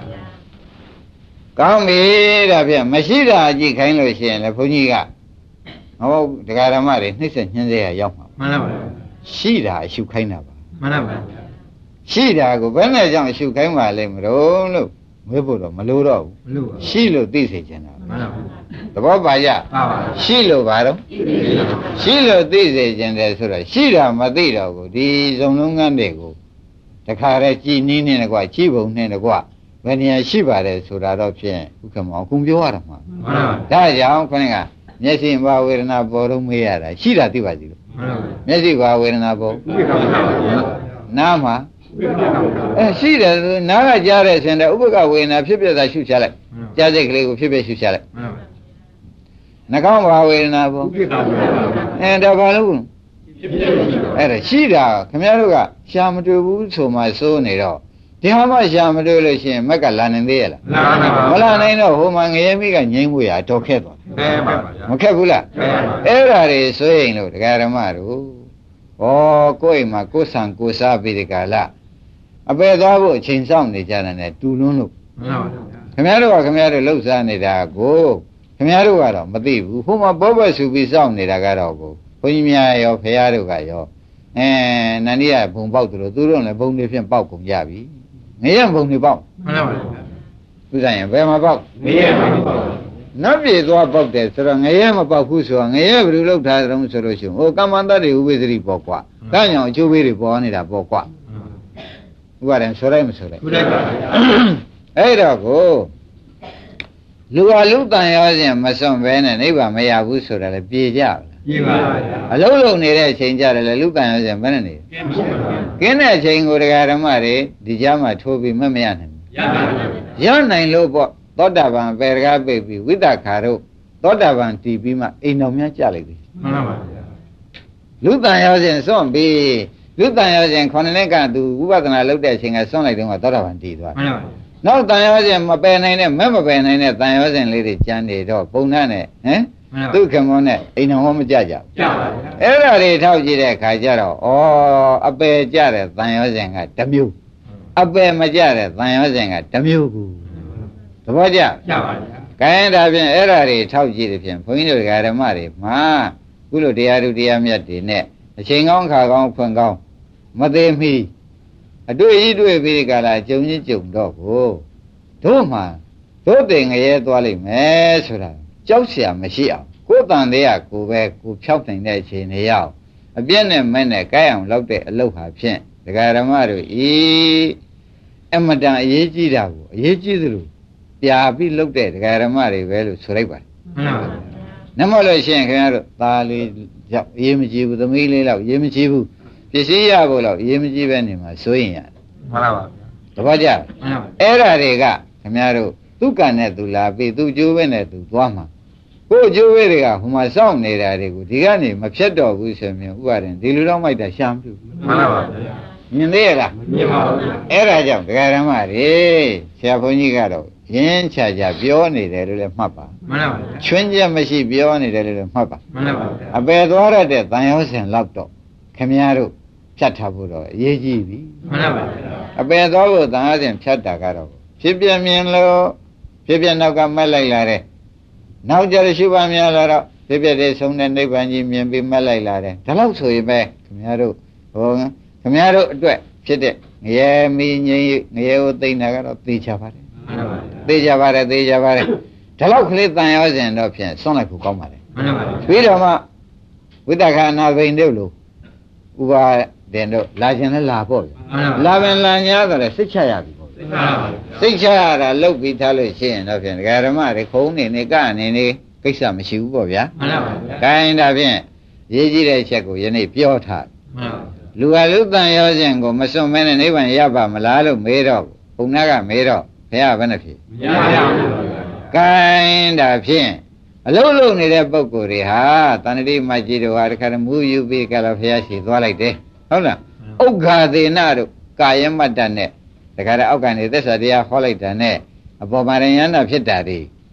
ကောင်းပြီဒါဖြင့်မရှိတာကြည့်ခိုင်းလို့ရှိရင်လည်းဘုန်းကြီးကဟောဓမ္မတွေနှိမ့်ဆက်ညှင်းစေရရောက်မှာမှန်ပါပါရှိတာအရှုခိုင်းတာပါမှန်ပါပါရှိတာကိုဘယ်နဲ့ကြောင့်အရှုခိုင်းပါလဲမလို့လို့မေးဖို့တော့မလိုတော့ဘူးမလိုပါဘူးရှိလို့သိစေချင်တာမှန်ပါပါသဘောပါကြပါပါရှိလို့ပါတော့ရှိလို့သိစေချင်တယ်ဆိုတော့ရှိတာမသိတော့ဘူးဒီဇုံလုံးကန်းတွေကိုတခါတည်းကြည်နည်းနေတယ်ကွာကြည်ပုံနဲ့တကွာဘယ်နေရာရှိပါတယ်ဆိုတာတော့ဖြင့်ဥက္ကမောအခုပြောရတာမှာမှန်ပါပါဒါကြောင့်ခொနကမျက်စိဘာဝေဒနာပေါ်တော့မေးရတာရှိတာသိပါစီလို့မှန်ပါပါမျက်စိဘာဝေဒနာပေါ်နားမှာရှိတယ်နားကကြားတဲ့ဆင်တဲ့ဥပက္ခဝေဒနာဖြစ်ပြတာရှုချလိုက်ကြားစိတ်ကလေးကိုဖြစ်ပြရှုချလိုက်နှာခေါင်းဘာဝေဒနာပေါ်ဒါဘာလို့အဲ့ဒါရှိတာခင်ဗျားတို့ကရှာမတွေ့ဘူးဆိုမှစိုးနေတော့ဒီဟာမှရှာမတွေ့လို့ရှိရင်မက်ကလာနိုင်သေးရလားမလာနိုင်တော့ဟိုမှာငရဲမိကငိမ့်မှုရတော့ခက်သွားမခက်ဘူးလားအဲ့ဒါတွေဆိုရင်လို့ဒကာဓမ္မတို့ဩကိုယ့်အိမ်မှာကိုယ်ဆံကိုယ်စားပြီးဒီကလာအပေသွားဖို့အချိန်ဆောင်နေကြတယ်နဲ့တူလွန်းလို့ခင်ဗျားတို့ကခင်ဗျားတို့လှုပ်ရှားနေတာကိုခင်ဗျားတို့ကတော့မသိဘူးဟိုမှာဘောဘဆူပြီးစောင့်နေတာကတော့ကိုဘုန်းကြီးများရောဖရာတို့ကရောနန္ဒီကဘုံပေါက်တယ်လို့သူတို့လည်းဘုံတွေဖြင့်ပေါက်ကုန်ကြပြီငရဲဘုံတွေပေါက်မှန်ပါပါသူဆိုင်ရင်ဘယ်မှာပေါက်ငရဲမှာပေါက်နတ်ပြည်သွားပေါက်တယ်ဆိုတော့ငရဲမပေါက်ဘူးဆိုတော့ငရဲဘယ်လိုလုပ်ထားတုံးဆိုလို့ရှိရင်ဟိုကမ္မန္တတွေဥပ္ပဇ္ဇရိပေါ်ကွာဒါကြောင့်အကျိုးပေးတွေပေါ်နေတာပေါ်ကွာဥပါဒံဆိုလိုက်မဆိုလိုက်ဆိုလိုက်ပါဗျာအဲ့တော့ကိုလူအလူတန်ရောစဉ်မစွန့်ဘဲနဲ့နိဗ္ဗာန်မရဘူးဆိုတာလေပြေကြလားပြေပါဗျာအလုံးလုံးနေတဲ့အချိန်ကြတယ်လေလူတန်ရောစဉ်ဘယ်နဲ့နေကင်းတဲ့အချိန်ကိုတရားဓမ္မတွေဒီကြားမှာထိုးပြီးမရနိုင်ဘူးရနိုင်လို့ပေါ့သောတာပန်ပေရကပိတ်ပြီးဝိတ္တခါတို့သောတာပန်တည်ပြီးမှအိမ်တော်များကြလိုက်ပြီမှန်ပါပါဗျာလူတန်ရောစဉ်စွန့်ပြီးလူတန်ရောစဉ်9နှစ်ကသူဝိပဿနာလုပ်တဲ့အချိန်ကစွန့်လိုက်တော့သောတာပန်တည်သွားမှန်ပါပါနောက်တန်ရောစဉ်မပယ်နိုင်တဲ့မပယ်နိုင်တဲ့တန်ရောစဉ်လေးတွေကျန်နေတော့ပုံနှံ့နဲ့ဒုက္ခမောနဲ့အိမ်တော်ဟောမကြကြဘူးကြပါဗျာအဲ့ဒါတွေထောက်ကြည့်တဲ့အခါကျတော့အပယ်ကြတဲ့တန်ရောစဉ်ကတစ်မျိုးအပယ်မကြတဲ့တန်ရောစဉ်ကတစ်မျိုးကူသဘောကျကြပါဗျာခိုင်းဒါဖြင့်အဲ့ဒါတွေထောက်ကြည့်တဲ့ဖြင့်ဘုန်းကြီးတို့ဓမ္မတွေမှာခုလိုတရားသူတရားမြတ်တွေနဲ့အချိန်ကောင်းခါကောင်းဖွင့်ကောင်းမသေးမီအတွေ့အတွေ့ပြီးကြလားကြုံချင်းကြုံတော့ကိုတို့မှတို့တင်ငရဲသွားလိုက်မယ်ဆိုတာကြောက်เสียမရှိအောင်ကိုယ်တန်တဲ့ကကိုပဲကိုဖြောက်နိုင်တဲ့အချိန်တွေရောက်အပြည့်နဲ့မဲ့နဲ့ကြိုက်အောင်လုပ်တဲ့အလုပ်ဟာဖြင့်ဒကာဓမ္မတို့အမတန်အရေးကြီးတာကိုအရေးကြီးသလိုပြာပြီးလုပ်တဲ့ဒကာဓမ္မတွေပဲလို့ဆိုလိုက်ပါတယ်မှန်ပါဗျာနမလို့ရှိရင်ခင်ဗျားတို့သားလေးရောက်အရေးမကြီးဘူးသမီးလေးလောက်အရေးမကြီးဘူးပစ္စည်းရဖို့လောက်အရေးမကြီးပဲနေမှာစိုးရင်ရတယ်မှန်ပါပါတပည့်ကြအဲ့ဓာတွေကခင်ဗျားတို့သူကံနဲ့သူလာပြီးသူကျိုးပဲနဲ့သူသွားမှာကိုကျိုးပဲတွေကဟိုမှာစောင့်နေတာတွေကိုဒီကနေမဖြတ်တော့ဘူးဆိုရင်ဥပါရင်ဒီလူတော့မိုက်တာရှာမပြုဘူးမှန်ပါပါမြင်သေးရလားမြင်ပါဘူးအဲ့ဒါကြောင့်ဒကာဓမ္မတွေဆရာဘုန်းကြီးကတော့ရင်းချာချာပြောနေတယ်လို့လည်းမှတ်ပါမှန်ပါပါချွင်းချက်မရှိပြောနေတယ်လို့လည်းမှတ်ပါမှန်ပါပါအပယ်သွားရတဲ့တန်ရောစဉ်လောက်တော့ခင်ဗျားတို့ဖြတ်ထားဖို့တော့အရေးကြီးပြီမှန်ပါပါအပယ်သွားဖို့တန်ရောစဉ်ဖြတ်တာကတော့ဖြစ်ပြမြင်လို့ဖြစ်ပြနောက်ကမက်လိုက်လာတယ်နောက်ကြရရှိပါများလာတော့ဖြစ်ပြတဲ့ဆုံးတဲ့နိဗ္ဗာန်ကြီးမြင်ပြီးမက်လိုက်လာတယ်ဒါလို့ဆိုရင်ပဲခင်ဗျားတို့ခင်ဗျားတို့အတွက်ဖြစ်တဲ့ငရဲမီငြိမ်းငရဲကိုသိနေတာကတော့သိချပါတယ်မှန်ပါပါသိကြပါတယ်သိကြပါတယ်ဒါလောက်ကလေးတန်ရောစဉ်တော့ဖြင့်ဆွန့်လိုက်ဖို့ကောင်းပါတယ်မှန်ပါပါပြီးတော့မှဝိတ္တခာနာဘိန်တို့လို့ဥပါတဲ့တို့လာခြင်းလဲလာပေါ့လာပင်လာ냐ဆိုတော့စိတ်ချရပြီပေါ့စိတ်ချရတာလုတ်ပြီးထားလို့ရှိရင်တော့ဖြင့်ဒကာဓမ္မတွေခုံနေနေကနေနေကိစ္စမရှိဘူးပေါ့ဗျာမှန်ပါပါခိုင်းဒါဖြင့်ရေးကြည့်တဲ့အချက်ကိုယနေ့ပြောထားမှန်ပါလူဟာလူတန်ရောစဉ်ကိုမစွန့်မဲနဲ့နိဗ္ဗာန်ရပါမလားလို့မေးတော့ဘုံနာကမေးတော့ဘုရားဘယ်နှဖြစ်မရပါဘူး။ကိုင်းဒါဖြင့်အလုံးလုံးနေတဲ့ပုဂ္ဂိုလ်တွေဟာတဏှတိမကြီးတို့ဟာတခါတည်းမူယူပြီးကြတော့ဘုရားရှိသွားလိုက်တယ်။ဟုတ်လား။ဥက္ခာသေနတို့ကာယမတ္တနဲ့တခါတည်းအောက်ကနေသစ္စာတရားဟောလိုက်တာနဲ့အပေါ်မှာရယန္တာဖြစ်တာတွေ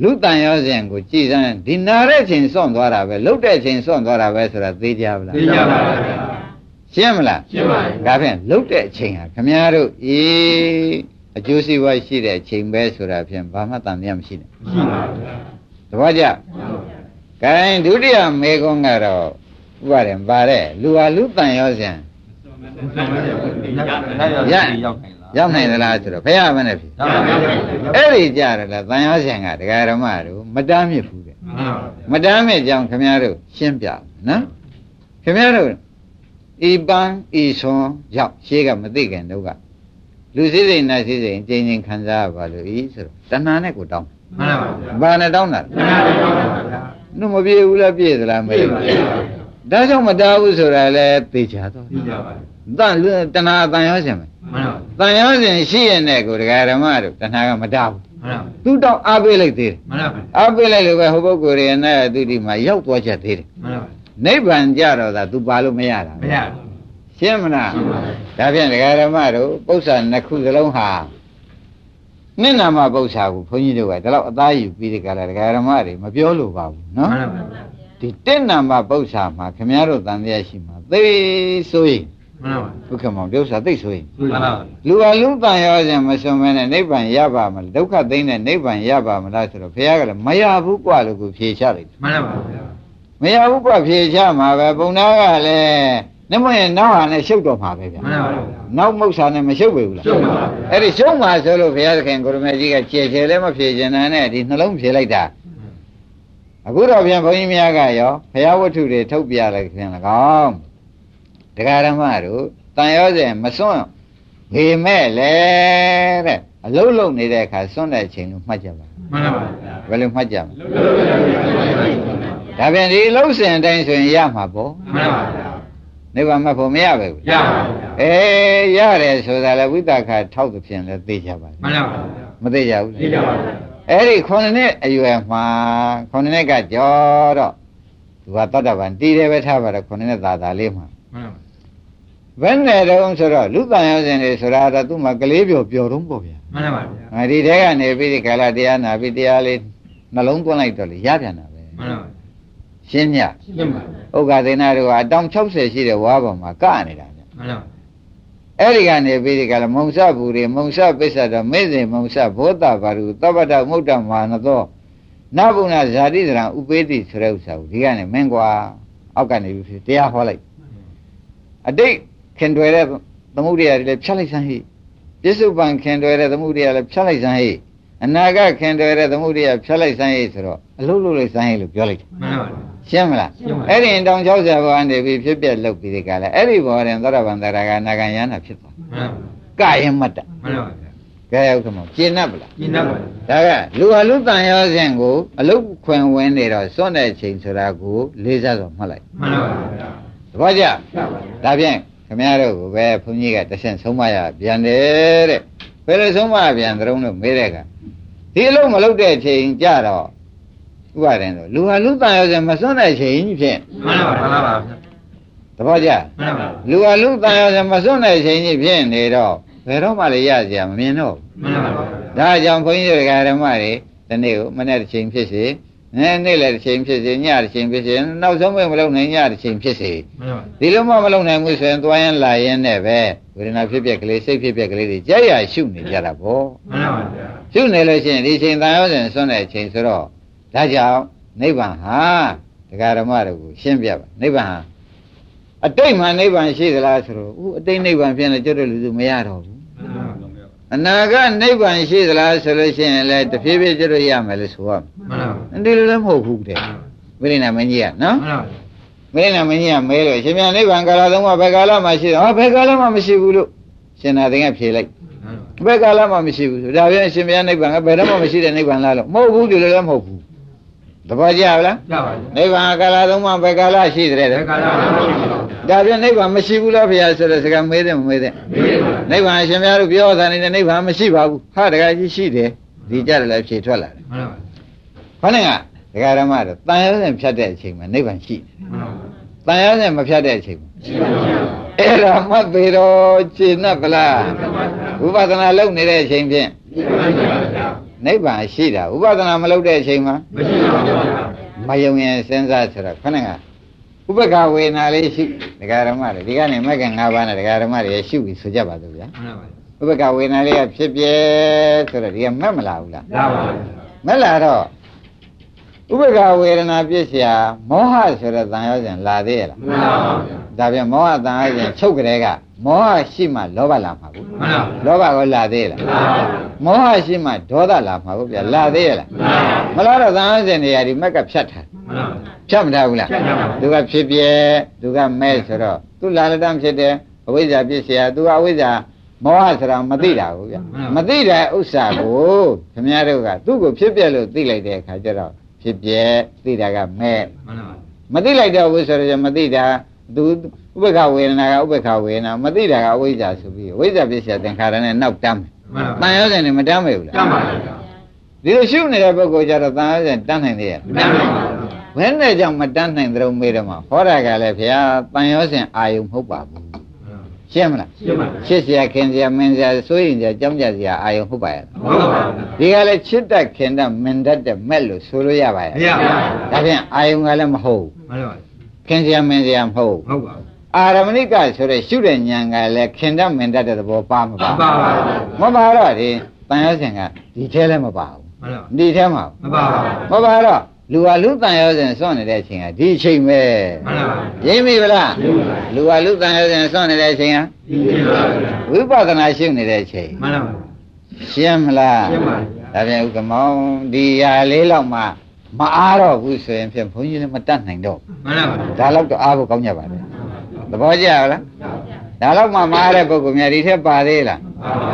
လူတန်ရောစဉ်ကိုကြည်စမ်းဒီနာတဲ့ချိန်စွန့်သွားတာပဲလှုပ်တဲ့ချိန်စွန့်သွားတာပဲဆိုတာသိကြပါလားသိကြပါပါရှင်းမလားရှင်းပါပြီဒါဖြင့်လှုပ်တဲ့အချိန်ဟာခမည်းတော်အကျိုးစီးပွားရှိတဲ့အချိန်ပဲဆိုတာဖြင့်ဘာမှတန်မြတ်မရှိနဲ့မရှိပါဘူးတပည့်ကြကဲဒုတိယမေကွန်းကတော့ဥပါရင်ပါတဲ့လူဟာလူတန်ရောစဉ်ရောက်နိုင်သလားဆိုတော့ဘုရားမနဲ့ဖြစ်အဲ့ဒီကြတယ်လားတန်ရောစဉ်ကဒကာဓမ္မတို့မတားမြစ်ဘူးတဲ့မတားမြစ်ကြောင်းခမည်းတော်ရှင်းပြနော်ခမည်းတော်ဤပန်းဤဆွန်ရောက်ရှေးကမသိခင်တော့ကလူစည်းစိမ်နတ်စည်းစိမ်ကျင်းချင်းခံစားရပါလို့ဤဆိုတော့တဏှာနဲ့ကိုတောင်းမှန်ပါဗျာဘာနဲ့တောင်းတာတဏှာနဲ့တောင်းတာဗျာနှုတ်မပြေဘူးလားပြည့်သလားမပြေပါဘူးဒါကြောင့်မတားဘူးဆိုတာလဲသိချတော့သိကြပါဘူးတဏှာတန်ရောရှင်ပဲမှန်ပါတန်ရောရှင်ရှိရတဲ့ကိုဒကာဓမ္မတို့တဏှာကမတားဘူးမှန်ပါသူတော့အားပေးလိုက်သေးတယ်မှန်ပါအားပေးလိုက်လို့ပဲဟိုပုဂ္ဂိုလ်ရဲ့နဲ့သူဒီမှာရောက်သွားချက်သေးတယ်မှန်ပါနိဗ္ဗာန်ကြတော့သာသူပါလို့မရတာမရဘူးရှင်းမလားဒါဖြင့်ဒကာဓမ္မတို့ပု္ပ္ပာနှစ်ခုစလုံးဟာနိနာမပု္ပ္ပာကိုဘုန်းကြီးတို့ကဒီလောက်အသားယူပြီးဒီကလာဒကာဓမ္မတွေမပြောလို့ပါဘူးနော်ဒီတိဏ္ဏမပု္ပ္ပာမှာခင်ဗျားတို့တန်တရားရှိမှာသိဆိုရင်မှန်ပါဘုက္ခမောင်ဒုစရသိဆိုရင်မှန်ပါလူဟာလူတန်ရောစဉ်မစွန်မဲနဲ့နိဗ္ဗာန်ရပါမလားဒုက္ခသိမ့်တဲ့နိဗ္ဗာန်ရပါမလားဆိုတော့ဘုရားကလည်းမရဘူးกว่าလို့ကိုဖြေချလိုက်မှန်ပါဗျာမရဘူးกว่าဖြေချမှာပဲဘုံနာကလည်းနမရဲ့နောက်ဟာနဲ့ရှုပ်တော့မှာပဲဗျာမှန်ပါဗျာနောက်မုတ်စာနဲ့မရှုပ်ပေဘူးလားရှုပ်ပါဗျာအဲ့ဒီရှုပ်မှာဆိုလို့ဘုရားသခင်ကိုရမေကြီးကခြေလည်းမဖြေချင်တဲ့ဒီနှလုံးဖြေလိုက်တာအခုတော့ပြန်ဘုန်းကြီးများကရောဘုရားဝတ္ထုတွေထုတ်ပြလိုက်ခင်၎င်းတရားဓမ္မတို့တန်ရောစဉ်မစွန့်ပေမဲ့လေတဲ့အလုံးလုံးနေတဲ့အခါစွန့်တဲ့အချိန်လို့မှတ်ကြပါမှန်ပါဗျာဘယ်လိုမှတ်ကြမလဲဒါပြန်ဒီလှုပ်စဉ်အတိုင်းဆိုရင်ရမှာပေါ့မှန်ပါဗျာနိဗ္ဗာန်မှတ်ဖို့မရပဲဘူးရပါဘူးရတယ်ဆိုတာလေဝိသခါထောက်သဖြင့်လည်းသိကြပါမှန်ပါဗျာမသိကြဘူးသိကြပါဗျာအဲ့ဒီ9နှစ်အရွယ်မှာ9နှစ်ကကြောတော့သူကသောတာပန်တည်တယ်ပဲထားပါတော့9နှစ်သာလေးမှာမှန်ပါဘယ်နဲ့တုံးဆိုတော့လူတန်ရောစဉ်တွေဆိုတာတော့သူ့မှာကလေးပြောတုံးပေါ့ဗျာမှန်ပါဗျာဒီတဲကနေပြီးဒီကာလတရားနာပြီးတရားလေးနှလုံးသွင်းလိုက်တော့လေရပြန်တာပဲမှန်ပါရှင်းညရှင်းပါဥက္ကသေနာတို့ကအတောင်60ရှိတဲ့ဝါပေါ်မှာကနေတာဗျမှန်ပါအဲ့ဒီကနေပြီးဒီကလာမုံစဘူတွေမုံစပစ္ဆတော်မေဇေမုံစဘောတဘာရုသဗ္ဗတမုဒ္ဒမာနသောနဗုဏဇာတိသရံဥပေတိဆိုတဲ့ဥစ္စာကိုဒီကနေမင်းကွာအောက်ကနေပြီးတရားဟောလိုက်အတိတ်ခင်တွယ်တဲ့သမုဒ္ဒရာတွေလည်းဖြတ်လိုက်စမ်းဟိပြစ္ဆုတ်ပံခင်တွယ်တဲ့သမုဒ္ဒရာလည်းဖြတ်လိုက်စမ်းဟိအနာဂတ်ခင်တွယ်တဲ့သမုဒ္ဒရာဖြတ်လိုက်စမ်းဟိဆိုတော့အလုံးလုံးလိုက်စမ်းဟိလို့ပြောလိုက်တယ်မှန်ပါပါရှင်းမလားအဲ့ဒီတောင်60ဘောကနေပြီးဖြစ်ပြက်လုပ်ပြီးဒီကလည်းအဲ့ဒီဘောရင်သောတာပန်သရဂါနာဂံယန္တာဖြစ်သွားမှန်ပါကရင်မတ္တမှန်ပါပါကဲဟုတ်ကမောကျင့်납ဗလားကျင့်납ပါဒါကလူဟာလူတန်ရောစဉ်ကိုအလုတ်ခွင်ဝင်နေတော့စွန့်တဲ့ချိန်ဆိုတာကိုလေးစားစွာမှတ်လိုက်မှန်ပါပါသဘောကျဒါဖြင့်ခင်ဗျားတို့ကပဲဘုန်းကြီးကတဆင့်ဆုံးမရပြန်တယ်တဲ့ဘယ်လိုဆုံးမပြန်သရုံးလို့မေးတဲ့ကဒီအလုံးမလုပ်တဲ့ချိန်ကြတော့ဥပါရင်တော့လူဟာလူတန်ရောစဉ်မစွန့်တဲ့ချိန်ဖြင့်မှန်ပါပါဗျာသဘောကျမှန်ပါလူဟာလူတန်ရောစဉ်မစွန့်တဲ့ချိန်ကြီးဖြင့်နေတော့ဘယ်တော့မှလည်းရကြမမြင်တော့မှန်ပါပါဒါကြောင့်ဘုန်းကြီးတို့ဓမ္မတွေဒီနေ့ကိုမနေ့တစ်ချိန်ဖြစ်စေနေ့လည်းတစ်ချိန်ဖြစ်စေညတစ်ချိန်ဖြစ်စေနောက်ဆုံးမလုပ်နိုင်ညတစ်ချိန်ဖြစ်စေဒီလိုမှမလုပ်နိုင်ဘူးဆိုရင်သွားရင်လာရင်နဲ့ပဲဝေဒနာဖြစ်ပြက်ကလေးစိတ်ဖြစ်ပြက်ကလေးတွေကြက်ရရှုနေကြတာပေါ့မှန်ပါဗျာရှုနေလို့ရှိရင်ဒီချိန်တန်ရောစဉ်စွန့်တဲ့အချိန်ဆိုတော့ဒါကြောင့်နိဗ္ဗာန်ဟာတရားဓမ္မတို့ကိုရှင်းပြပါနိဗ္ဗာန်ဟာအတိတ်မှာနိဗ္ဗာန်ရှိသလားဆိုတော့အတိတ်နိဗ္ဗာန်ဖြစ်ရင်ကျွတ်တဲ့လူစုမရတော့ဘူးအနာဂတ်နိဗ္ဗာန်ရှိသလားဆိုလို့ရှိရင်လည်းတဖြည်းဖြည်းကျွတ်ရမယ်လို့ဆိုရမယ်မှန်ပါဒီလိုလည်းမဟုတ်ဘူးတဲ့ဝိရိယမင်းကြီးကနော်မှန်ပါဝိရိယမင်းကြီးကမဲလို့ရှင်ပြန်နိဗ္ဗာန်ကာလသုံးပါးဘယ်ကာလမှရှိတော့ဘယ်ကာလမှမရှိဘူးလို့ရှင်သာသင်ကဖြေလိုက်ဘယ်ကာလမှမရှိဘူးဆိုဒါပြန်ရှင်ပြန်နိဗ္ဗာန်ကဘယ်တော့မှမရှိတဲ့နိဗ္ဗာန်လားလို့မဟုတ်ဘူးဒီလိုလည်းမဟုတ်ဘူးသဘောကျလားကျပါပြီနိဗ္ဗာန်ကာလသုံးပါးဘယ်ကာလရှိတဲ့ဘယ်ကာလမှမရှိဘူးဒါပြန်နိဗ္ဗာန်မရှိဘူးလားဘုရားဆိုတဲ့စကားမေးတယ်မမေးတဲ့နိဗ္ဗာန်ရှင်များတို့ပြောတာနေတဲ့နိဗ္ဗာန်မရှိပါဘူးဟာတကယ်ကြီးရှိတယ်ဒီကြတယ်လည်းဖြေထွက်လာတယ်မှန်ပါဘာနဲ့ကဒကာရမတို့တန်ရုံးနဲ့ဖြတ်တဲ့အချိန်မှာနိဗ္ဗာန်ရှိတယ်တန်ရုံးနဲ့မဖြတ်တဲ့အချိန်မှာရှိပါဘူးအဲ့ဒါမှတ်ပေတော့ရှင်း납ဗလားဝိပဿနာလုပ်နေတဲ့အချိန်ဖြင့်နိဗ္ဗာန်ရှိတာဥပဒနာမလုပ်တဲ့အချိန်မှာမယုံရင်စဉ်းစားဆိုတော့ခဏကဥပက္ခဝေဒနာလေးရှိဒကာရမတွေဒီကနေမက္က၅ပါးနဲ့ဒကာရမတွေရှိပြီဆိုကြပါစို့ဗျာဥပက္ခဝေဒနာလေးကဖြစ်ပြဲဆိုတော့ဒီကမက်မလာဘူးလားလာပါဘူးမက်လာတော့ဥပက္ခဝေဒနာပြည့်စရာမောဟဆိုတဲ့တန်ရောစဉ်လာသေးရလားမလာပါဘူးဒါပြန်မောဟတန်ရောစဉ်ချုပ်ကြတဲ့ကမောဟရှိမှလောဘလာမှာဘူးမှန်ပါလောဘကိုလာသေးလားမှန်ပါမောဟရှိမှဒေါသလာမှာဘူးဗျာလာသေးရလားမှန်ပါမလားတော့သံဃာစဉ်နေရာဒီမက်ကဖြတ်ထားမှန်ပါဖြတ်မထားဘူးလားဖြတ်ထားပါသူကဖြစ်ပြဲသူကမဲဆိုတော့သူလာလတမ်းဖြစ်တယ်အဝိဇ္ဇာပြည့်စရာသူကအဝိဇ္ဇာမောဟဆိုတာမသိတာဘူးဗျာမသိတဲ့ဥစ္စာကိုခင်ဗျားတို့ကသူ့ကိုဖြစ်ပြဲလို့သိလိုက်တဲ့အခါကျတော့ဖြစ်ပြဲသိတာကမဲမသိလိုက်တော့ဘူးဆိုတော့မသိတာသူဥပ္ပခဝေဒနာကဥပ္ပခဝေဒနာမသိတာကအဝိဇ္ဇာဆိုပြီးအဝိဇ္ဇာပြည့်စရာသင်္ခါရနဲ့နောက်တမ်းမယ်တန်ရောစဉ်နဲ့မတမ်းမယ်ဘူးလားတမ်းပါဘူးဒီလိုရှုနေတဲ့ပုဂ္ဂိုလ်ကြတော့တန်ရောစဉ်တမ်းနိုင်သေးရဲ့မတမ်းပါဘူးဘယ်နဲ့ကြောင့်မတမ်းနိုင်သလဲမေးတော့မှဟောတာကလည်းဗျာတန်ရောစဉ်အာယုံမဟုတ်ပါဘူးရှင်းမလားရှင်းပါပြီချစ်စရာခင်စရာမင်းစရာစိုးရင်စရာကြောင်းကြစရာအာယုံဟုတ်ပါရဲ့မဟုတ်ပါဘူးဒီကလည်းချစ်တတ်ခင်တတ်မင်းတတ်တဲ့မက်လို့ဆိုလို့ရပါရဲ့မရပါဘူးဒါဖြင့်အာယုံကလည်းမဟုတ်ဘူးမှန်ပါပါခင်စရာမင်းစရာမဟုတ်ဟုတ်ပါဘူးအာရမဏိကဆိုတဲ့ရှုတဲ့ဉာဏ်ကလည်းခင်တတ်မင်းတတ်တဲ့သဘောပါမပါမပါတော့ဒီတန်ရောစဉ်ကဒီထဲလည်းမပါဘူးမှန်ပါဒီထဲမှာမပါဘူးမပါတော့လူဟာလူတန်ရောစဉ်စွန့်နေတဲ့အချိန်ကဒီအချိန်ပဲမှန်ပါပါရိပ်မိဗလားလူဟာလူတန်ရောစဉ်စွန့်နေတဲ့အချိန်ကဝိပဿနာရှုနေတဲ့အချိန်မှန်ပါပါရှင်းမလားရှင်းပါပြီဒါပြန်ဥက္ကမောင်ဒီဟာလေးလောက်မှမအားတော့ဘူးဆိုရင်ဖြင့်ဘုန်းကြီးလည်းမတတ်နိုင်တော့မှန်ပါပါဒါတော့တော့အားဖို့ကောင်းကြပါလေသဘောကျလားဒါတော့မှမအားတဲ့ပုဂ္ဂိုလ်များဒီထက်ပါသေးလား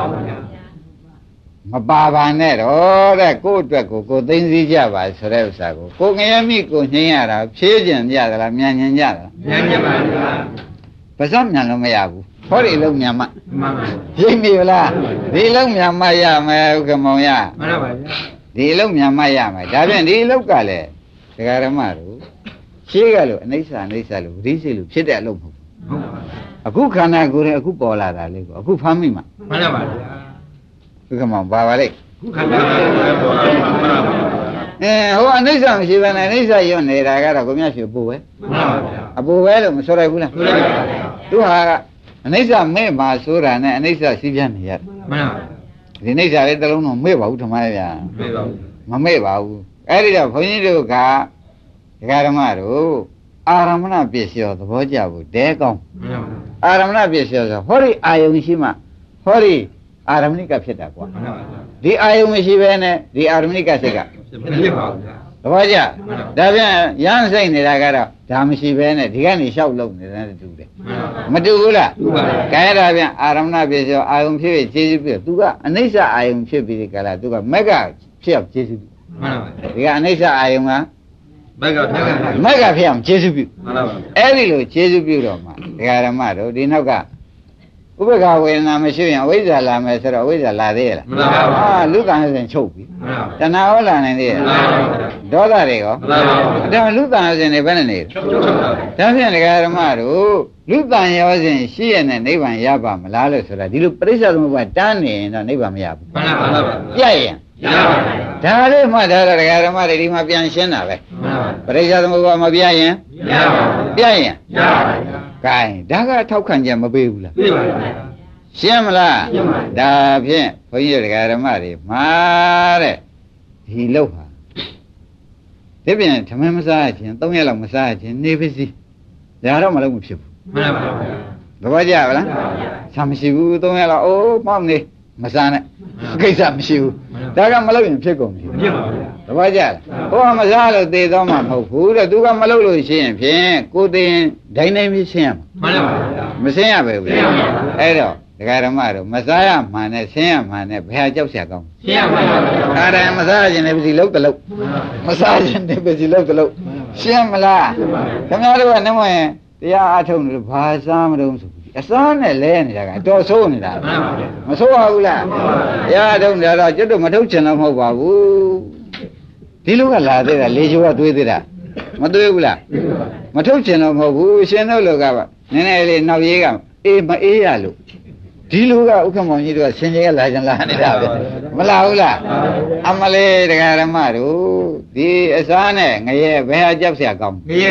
မပါပါနဲ့တော့တဲ့ကိုယ့်အတွက်ကိုသိသိကြပါဆိုတဲ့ဥစ္စာကိုငရဲမိကိုညှင်းရတာဖြေးကျင်ကြသလားမြန်ညင်ကြသလားမြန်ကြပါဗျာပါစမြန်လို့မရဘူးဟောဒီလုံးမြန်မှမှန်ပါရိပ်မိလားဒီလုံးမြန်မှရမယ်ဥက္ကမောင်ရမှန်ပါပါဗျာဒီလုံးမြန်မှရမယ်ဒါဖြင့်ဒီလောက်ကလည်းဒကာရမတို့ရှေးကလို့အနိစ္စလို့ဝိသိစိတ်လို့ဖြစ်တဲ့အလုပ်မဟုတ်ဘူးဟုတ်ပါအခုခန္ဓာကိုယ်နဲ့အခုပေါ်လာတာလေကိုအခုဖမ်းမိမှာမှန်ပါဗျာဥက္ကမောင်ပါပါလေခုခန္ဓာကိုယ်ပေါ်လာမှာမှန်ပါဟိုအနိစ္စမရှိဘဲနဲ့အနိစ္စရွတ်နေတာကတော့ကိုမြတ်ဖြူပူပဲမှန်ပါဗျာအပူပဲလို့မဆိုလိုက်ဘူးလားဆိုလိုက်ပါဗျာသူဟာအနိစ္စမဲ့မှာဆိုတာနဲ့အနိစ္စစီးပြနေရတယ်မှန်ပါဒီအနိစ္စလေးတစ်လုံးတော့မဲ့ပါဘူးထမရဲ့ဗျာမဲ့ပါဘူးမမဲ့ပါဘူးအဲ့ဒီတော့ဘုန်းကြီးတို့ကဒကာဓမ္မတို့အာရမဏပစ္စယောသဘောကျဘူးတဲကောင်းမှန်ပါအာရမဏပစ္စယောဆိုဟောဒီအာယုံရှိမှဟောဒီအာရမဏိကဖြစ်တာကွာဒီအာယုံမရှိဘဲနဲ့ဒီအာရမဏိကစိတ်ကဖြစ်ပါဘူးသဘောကျဒါပြန်ရမ်းစိတ်နေတာကတော့ဒါမရှိဘဲနဲ့ဒီကနေလျှောက်လုံနေတဲ့တူတယ်မတူဘူးလားတူပါဘူးကဲဒါပြန်အာရမဏပစ္စယောအာယုံဖြစ်ဖြစ်ခြေစုပ်ဖြစ်သူကအနိစ္စအာယုံဖြစ်ပြီးဒီကလာသူကမက်ကဖြစ်အောင်ခြေစုပ်မှန်ပါဘူးဒီကအနိစ္စအာယုံကမက်ကဖြစ်အောင်ခြေစုပ်ပြုမှန်ပါဘူးအဲ့ဒီလိုခြေစုပ်ပြုတော့မှဒကာဓမ္မတို့ဒီနောက်ကဥပ္ပခဝေဒနာမရှိရင်အဝိဇ္ဇာလာမယ်ဆိုတော့အဝိဇ္ဇာလာသေးရဲ့လားမလာပါဘူးဟာလူကံစဉ်ချုပ်ပြီတဏှာဟောလာနိုင်သေးရဲ့ဒေါသတွေရောမလာပါဘူးဒါလူကံစဉ်တွေဘယ်နဲ့နေဒါဖြင့်ဒကာဓမ္မတို့လူကံရောစဉ်ရှိရတဲ့နိဗ္ဗာန်ရပါမလားလို့ဆိုတာဒီလိုပရိစ္ဆေသမုပ္ပါတန်းနေရင်တော့နိဗ္ဗာန်မရဘူးမှန်ပါပါပြည့်ရင်ရပါဘူးဒါလေးမှဒါတော့ဒကာဓမ္မတွေဒီမှာပြန်ရှင်းတာပဲမှန်ပါပရိစ္ဆေသမုပ္ပါမပြရင်ရပါဘူးပြည့်ရင်ရပါဘူးကဲဒါကထောက်ခံချက်မပေးဘူးလားပေးပါပါရှင်းမလားရှင်းပါဒါဖြင့်ဘုန်းကြီးတို့ဓမ္မတွေမှာတဲ့ဒီလောက်ဟာဒီပြင်ဓမ္မမစားခြင်း3ရက်လောက်မစားခြင်းနေပစ္စည်းဒါတော့မလုပ်မဖြစ်ဘူးမှန်ပါပါသဘောကျပါလားဆာမရှိဘူး3ရက်လောက်အိုးမောက်နေမစားနဲ့ကိစ္စမရှိဘူးဒါကမလုပ်ရင်ဖြစ်ကုန်ပြီဖြစ်ပါဘူးသဘောကျလားဟိုကမစားလို့သေတော့မှမဟုတ်ဘူးတဲ့သူကမလုပ်လို့ရှိရင်ဖြင့်ကိုယ်တင်ဒိုင်းတိုင်းပြီးဆင်းရမှာမှန်ပါပါမဆင်းရပဲဘူးအဲ့တော့ဒကာဓမ္မတို့မစားရမှန်နဲ့ဆင်းရမှန်နဲ့ဘယ်ဟာကြောက်เสียကောင်းဆင်းရမှန်ပါဘူးအားတယ်မစားခြင်းနဲ့ပစီလုံးတလုံးမစားခြင်းနဲ့ပစီလုံးတလုံးရှင်းမလားခင်ဗျားတို့ကနေမရင်တရားအထုတ်နေလို့ဘာစားမလို့ဆိုအစားနဲ့လဲနေတာကအတော်ဆိုးနေတာမဆိုးပါဘူးလားတရားအထုတ်နေတာတော့ကျွတ်တော့မထုတ်ချင်တော့မဟုတ်ပါဘူးဒီလိုကလာသေးတာလေချိုးကသွေးသေးတာမသွေးဘူးလားမထုတ်ချင်တော့မဟုတ်ဘူးရှင်တို့လောကပါနည်းနည်းလေးနောက်ရေးကအေးမအေးရလို့ဒီလူကဥက္ကမောင်ကြီးတို့ကဆင်ကြီးကလာကြလာနေတာပဲမလာဘူးလားအမလေးတရားဓမ္မတို့ဒီအစားနဲ့ငရဲဘယ်ဟာကြောက်เสียကောင်းငရဲ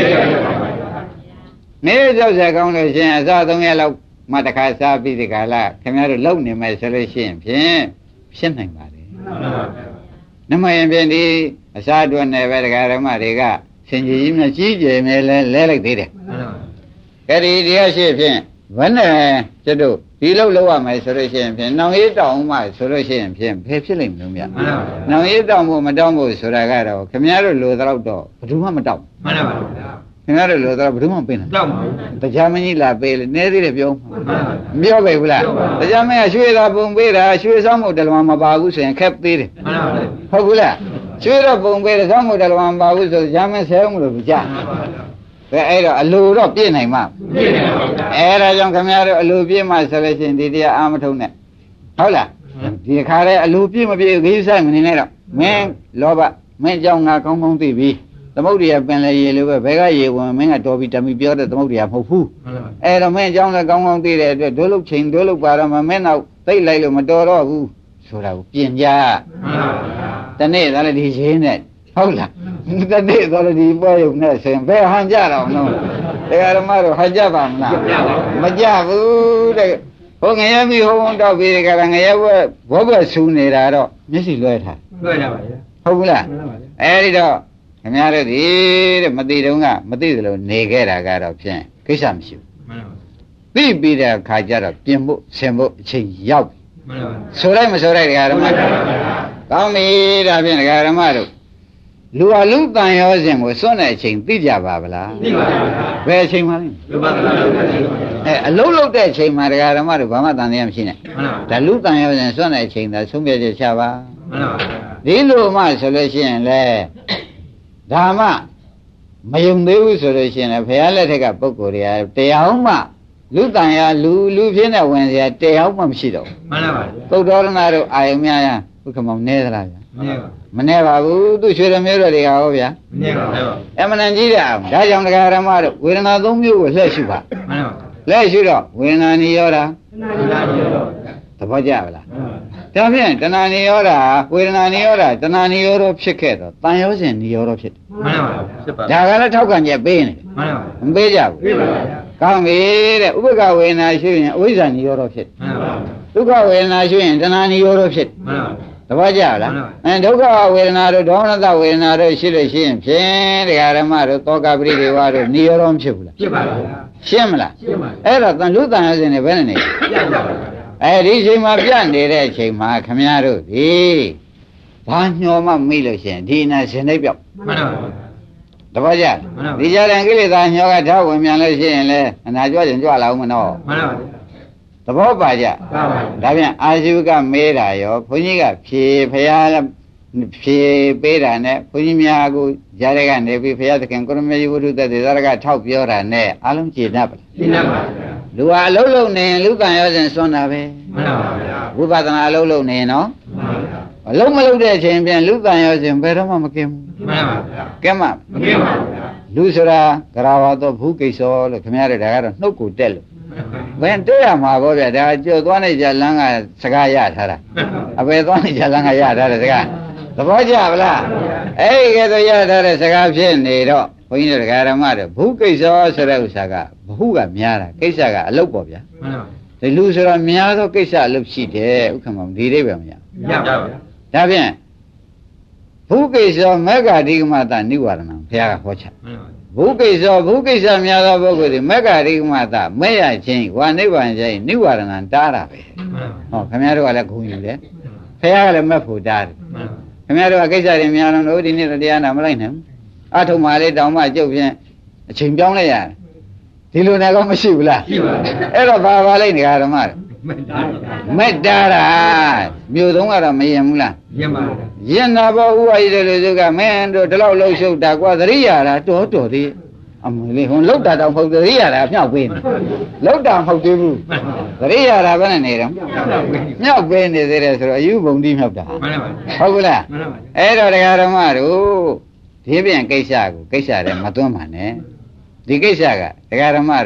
ကြောက်เสียကောင်းလို့ရှင်အစား3ရက်လောက်မှတခါစားပြီးဒီကလာခင်ဗျားတို့လုံနေမယ်ဆိုလို့ရှိရင်ဖြင့်ဖြစ်နိုင်ပါတယ်နမယံဖြင့်ဒီအစားအတွက်နဲ့ပဲတရားဓမ္မတွေကဆင်ကြီးကြီးများကြီးကျယ်မယ်လဲလိုက်သေးတယ်အဲ့ဒီတရားရှိဖြင့်ဘယ်နဲ့ကျွတ်တို့ဒီလောက်လောက်ရမယ်ဆိုလို့ရှိရင်ဖြင့်နောင်ရေးတောင်းမှဆိုလို့ရှိရင်ဖြင့်ဘယ်ဖြစ်လိမ့်မလို့မြတ်နောင်ရေးတောင်းဖို့မတောင်းဖို့ဆိုတာကတော့ခင်ဗျားတို့လိုတော့တော့ဘယ်သူမှမတောင်းမှန်ပါပါခင်ဗျားတို့လိုတော့ဘယ်သူမှမပေးနိုင်တောင်းပါဘူးတရားမကြီးလာပေးလေနည်းသေးတယ်ပြောမပြောပဲဘူးလားတရားမကြီးရွှေသာပုံပေးတာရွှေဆောင်မှုတလမမပါဘူးဆိုရင်ခက်သေးတယ်မှန်ပါပါဟုတ်ဘူးလားရွှေတော့ပုံပေးတယ်ဆောင်မှုတလမမပါဘူးဆိုတရားမဆဲအောင်လို့ကြားအဲ့တော့အလိုတော့ပြည့်နိုင်မှာပြည့်နိုင်ပါဘူးအဲ့ဒါကြောင့်ခင်ဗျားတို့အလိုပြည့်မှဆိုလို့ရှိရင်ဒီတရားအာမထုံနဲ့ဟုတ်လားဒီခါတဲ့အလိုပြည့်မပြည့်ဂိမ်းဆိုင်မနေနဲ့တော့မင်းလောဘမင်းကြောင့်ငါကောင်းကောင်းသိပြီသမုဒ္ဒရာပင်လေရေလိုပဲဘယ်ကရေဝင်မင်းကတော်ပြီတမီပြောတဲ့သမုဒ္ဒရာမဟုတ်ဘူးအဲ့တော့မင်းအကြောင်းလည်းကောင်းကောင်းသိတဲ့အတွက်ဒုလုချိန်ဒုလုပါတော့မင်းနောက်သိလိုက်လို့မတော်တော့ဘူးဆိုတာကိုပြင်ကြတနေ့သားလည်းဒီရင်းနဲ့ဟုတ်လားတနေ့တော့ဒီပွဲရုံနဲ့ဆိုရင်ဘယ်ဟန်ကြတော့နော်တရားဓမ္မတို့ဟန်ကြပါမလားမကြဘူးတဲ့ဟိုငရဲမိဟိုးတောက်ပြီးကြတာငရဲဘောဘဆူနေတာတော့မျက်စိလွှဲထားလွှဲထားပါဗျာဟုတ်ဘူးလားအဲဒီတော့ခင်ဗျားတို့ဒီတဲ့မသိတုန်းကမသိသလိုနေခဲ့တာကတော့ဖြင့်ကိစ္စမရှိဘူးမှန်ပါဘူးသိပြီးတဲ့အခါကျတော့ပြင်ဖို့ဆင်ဖို့အချိန်ရောက်ပြီမှန်ပါဘူးဆိုလိုက်မဆိုလိုက်တရားဓမ္မကောင်းပြီဒါဖြင့်တရားဓမ္မတို့လူအလူတန်ရောစဉ်ကိုစွန့်တဲ့အချိန်သိကြပါဗလားသိပါပါဘယ်အချိန်မှလဲလူပါတန်အလုံးလုံးတဲ့အချိန်မှာတရားဓမ္မတို့ဘာမှတန်တရားမရှိနဲ့ဒါလူတန်ရောစဉ်စွန့်တဲ့အချိန်သာဆုံးဖြတ်ချက်ချပါမှန်ပါဒီလိုမှဆိုလို့ရှိရင်လေဒါမှမယုံသေးဘူးဆိုလို့ရှိရင်လည်းဘုရားလက်ထက်ကပုဂ္ဂိုလ်တွေကတရားမှလူတန်ရလူဖြစ်နေဝင်စရာတရားမှမရှိတော့မှန်ပါပါသုတ္တရဏတို့အာယုံများဥက္ကမောင်နေသလားဗျာမနေပါဘူးသူရွှေရမျိုးတော်တွေကဟောဗျာမနေပါဘူးအမှန်တန်ကြီးတယ်အောင်ဒါကြောင့်တရားဓမ္မတို့ဝေဒနာ၃မျိုးကိုလှည့်ရှုပါမှန်ပါလှည့်ရှုတော့ဝေဒနာနိရောဓသဘောကျပါလားဒါဖြင့်တဏှာနိရောဓဝေဒနာနိရောဓတဏှာနိရောဓဖြစ်ခဲ့တော့တန်ရောစဉ်နိရောဓဖြစ်တယ်မှန်ပါပါဖြစ်ပါဒါကလည်းထောက်ခံချက်ပေးနေတယ်မှန်ပါမပေးကြဘူးပေးပါဗျာကောင်းပြီတဲ့ဥပ္ပကဝေဒနာရှုရင်အဝိဇ္ဇာနိရောဓဖြစ်မှန်ပါဒုက္ခဝေဒနာရှုရင်တဏှာနိရောဓဖြစ်မှန်ပါသဘောကျလားဒုက္ခဝေဒနာတို့ဒေါမနတဝေဒနာတို့ရှိလို့ရှိရင်ဖြင့်တရားဓမ္မတို့သောကပရိဒေဝတို့နိရောဓဖြစ်ဘူးလားဖြစ်ပါဗျာရှင်းမလားရှင်းပါအဲ့တော့လူတန်ရစဉ်တွေဘယ်နဲ့နေပြတ်ပါဗျာအဲဒီအချိန်မှာပြတ်နေတဲ့အချိန်မှာခမည်းတော်ဒီဘာညှော်မှမိလို့ရှိရင်ဒီနာရှင်နေပြောက်မှန်ပါဗျာတပည့်ကြဒီကြတဲ့ကိလေသာညှော်ကထားဝင်မြန်လို့ရှိရင်လည်းအနာကြွရင်ကြွလာဦးမနော်မှန်ပါဗျာသဘောပါကြဒါပြန်အာဇီဝကမေးတာရောဘုန်းကြီးကဖြေဖရာဖြေပေးတာနဲ့ဘုန်းကြီးများကိုကြားရကနေပြီးဖရာသခင်ကိုရမေဝုဒ္ဓသက်သေသရကထောက်ပြောတာနဲ့အလုံးကျေနပ်ပါလားကျေနပ်ပါဗျာလူဟာအလုံးလုံးနေလူကံရောစဉ်စွန့်တာပဲမှန်ပါဗျာဝိပဿနာအလုံးလုံးနေနော်မှန်ပါဗျာအလုံးမလုံးတဲ့အချိန်ပြန်လူကံရောစဉ်ဘယ်တော့မှမကင်းဘူးမှန်ပါဗျာကဲမကင်းပါဗျာလူဆိုတာဂရဝါသောဘုကိစ္စလို့ခင်ဗျားတို့ဒါကတော့နှုတ်ကိုတက်လို့ဘယ်တွေ့ရမှာပေါ့ဗျာဒါကြော်သွားနေကြလမ်းကစကားရထားတာအပေသွားနေကြလမ်းကရထားတဲ့စကားသဘောကျပါလားအဲ့ဒီကဲတော့ရထားတဲ့စကားဖြစ်နေတော့ဘုန်းကြီးတို့ဓမ္မတို့ဘုကိစ္စဆိုတဲ့ဥစ္စာကဘဟုကများတာကိစ္စကအလုပ်ပေါ့ဗျာဒီလူဆိုတော့များသောကိစ္စအလုပ်ရှိတယ်ဥက္ကမောင်ဒီလေးပဲမရရပါဗျာဒါဖြင့်ဘုကိစ္စမဂ္ဂတိကမတနိဝရဏဘုရားကဟောချဘုကိစ္စများသောပုဂ္ဂိုလ်ဒီမဂ္ဂရိကမတမဲ့ရချင်းဝါနိဗ္ဗာန်ချင်းနိဝရဏံတားတာပဲဟောခင်ဗျားတို့ကလည်းဂုဏ်ယူတယ်ဖះကလည်းမဲ့ဖို့တားတယ်ခင်ဗျားတို့ကကိစ္စတွေများလုံးလို့ဒီနေ့တရားနာမလိုက်နိုင်ဘူးအထုံမာလေးတောင်မှကျုပ်ဖြင့်အချိန်ပြောင်းလိုက်ရတယ်ဒီလိုနဲ့တော့မရှိဘူးလားရှိပါဘူးအဲ့တော့ဘာလိုက်နေကြဓမ္မတွေမဲ့တားတာမြို့သုံးကတော့မရင်ဘူးလားရင်ပါဘူးရင်နာဘောဥဝါရီတဲ့လူစုကမင်းတို့ဒီလောက်လှုပ်ရှုပ်တာကွာသတိရတာတော်သေးအမလေးဟွန်းလောက်တာတော့မဟုတ်သတိရတာမြောက်ပေးနေလောက်တာမဟုတ်သေးဘူးသတိရတာဘယ်နဲ့နေတော့မြောက်ပေးနေသေးတယ်ဆိုတော့အယူဘုံတိမြောက်တာဟုတ်ကလားအဲ့တော့တရားဓမ္မတို့ဒီပြန်ကိစ္စတွေမသွန်းပါနဲ့ဒီကိစ္စကတရားဓမ္မတို့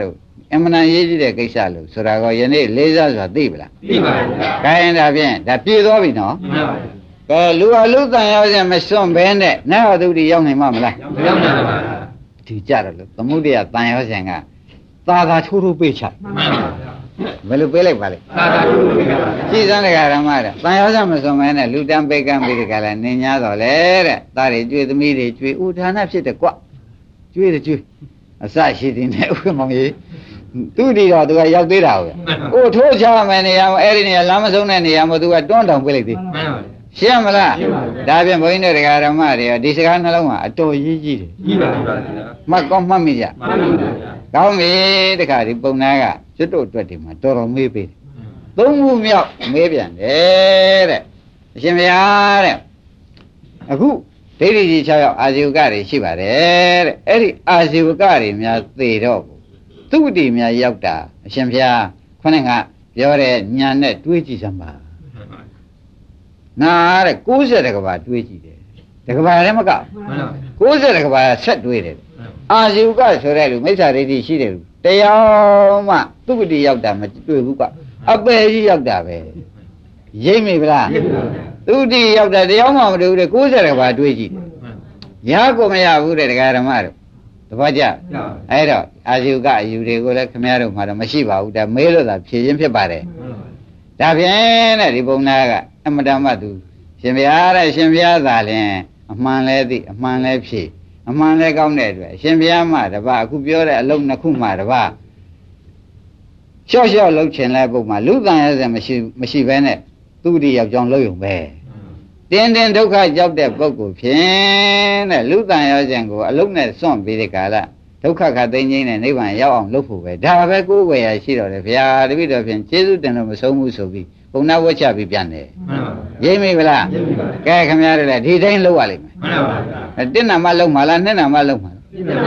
အမှန်တန်ရေးကြည့်တဲ့ကိစ္စလို့ဆိုတာကယနေ့လေးစားစွာသိပလားသိပါဘူး။ခိုင်းဒါဖြင့်ဒါပြေသွားပြီနော်မှန်ပါဘူး။ကဲလူအလူတန်ရောက်ရင်မစွန့်ဘဲနဲ့နတ်ဟသူတိရောက်နိုင်မှာမလားရောက်နိုင်ပါဘူး။ဒီကြတယ်လို့သမုဒိယတန်ရောက်စဉ်ကသာသာထိုးထိုးပေးချမှန်ပါဘူး။ဘယ်လိုပေးလိုက်ပါလဲသာသာထိုးထိုးပေးပါကြည်စမ်းတရားဓမ္မတဲ့တန်ရောက်စဉ်မစွန့်ဘဲနဲ့လူတန်းပိတ်ကမ်းပြီးဒီကလာနေ냐တော့လေတဲ့သားတွေကျွေးသမီးတွေကျွေးဥဌာဏဖြစ်တယ်ကွကျွေးတယ်ကျွေးအစရှိသေးတယ်ဥက္ကမောင်ကြီးသူတိတော့သူကရောက်သေးတာဟုတ်။အိုထိုးချမယ်နေရာမှာအဲ့ဒီနေရာလမ်းမဆုံးတဲ့နေရာမှာသူကတွန်းတောင်ပြလိုက်သေး။ရှင်းမလား။ဒါဖြင့်ဘုန်းကြီးတို့တရားဓမ္မတွေရောဒီစကားနှလုံးကအတော်ရေးကြီးတယ်။ကြီးပါဗျာ။မှတ်ကောင်းမှတ်မိကြ။မှတ်ပါဗျာ။ကောင်းပြီတခါဒီပုံနာကကျွတ်တို့အတွက်ဒီမှာတော်တော်မေးပေးတယ်။သုံးခုမြောက်မေးပြန်တယ်တဲ့အရှင်ဘုရားတဲ့။အခုဒိဋ္ဌိကြီး6ယောက်အာဇီဝကတွေရှိပါတယ်တဲ့။အဲ့ဒီအာဇီဝကတွေများသေတော့သူ့တိများရောက်တာအရှင်ဘုရားခொနဲ့ကပြောတဲ့ညာနဲ့တွေးကြည့်စမ်းပါငါတဲ့60တကဘာတွေးကြည့်တယ်တကဘာလည်းမက60တကဘာဆက်တွေးတယ်အာဇီဝကဆိုတဲ့လူမိစ္ဆာဒိဋ္ဌိရှိတယ်လူတရားမှသူ့တိရောက်တာမတွေ့ဘူးကအပယ်ကြီးရောက်တာပဲရိပ်မိဗလားသူ့တိရောက်တာတရားမှမတွေ့ဘူးတဲ့60တကဘာတွေးကြည့်တယ်ညာကိုမရဘူးတဲ့တရားဓမ္မတို့တပတ်ကြအဲ့တော့အာဇီဝကအယူတွေကိုလည်းခင်ဗျားတို့မှတော့မရှိပါဘူးဒါမေးလို့သာဖြေခြင်းဖြစ်ပါတယ်ဒါဖြင့်တဲ့ဒီပုံနာကအမတမသူရှင်ဘုရားတဲ့ရှင်ဘုရားသာလျှင်အမှန်လဲသိအမှန်လဲဖြေအမှန်လဲကောင်းတဲ့အတွက်ရှင်ဘုရားမှတပါအခုပြောတဲ့အလုံးနှစ်ခုမှတပါရှော့ရှော့လှုပ်ချင်လဲပုံမှာလူတန်ရစမရှိဘဲနဲ့သူတိယောက်ကြောင့်လှုပ်ရုံပဲတင်းတင်းဒုက္ခကြောက်တဲ့ပုဂ္ဂိုလ်ဖြင့်တဲ့လူတန်ရောခြင်းကိုအလုံးနဲ့စွန့်ပြီးတဲ့ကာလဒုက္ခခသိငိမ့်တဲ့နိဗ္ဗာန်ရောက်အောင်လုပ်ဖို့ပဲဒါပဲကိုယ်ဝယ်ရရှိတော့တယ်ဗျာတပည့်တော်ဖြင့်ကျေးဇူးတင်လို့မဆုံးဘူးဆိုပြီးဘုံနာဝတ်ချပြီးပြန်တယ်ရိပ်မိဗလားကဲခင်ဗျားတို့လည်းဒီတိုင်းလုပ်ရလိမ့်မယ်မှန်ပါဗျာတစ်နာမလုံးမှာလားနှစ်နာမလုံးမှာ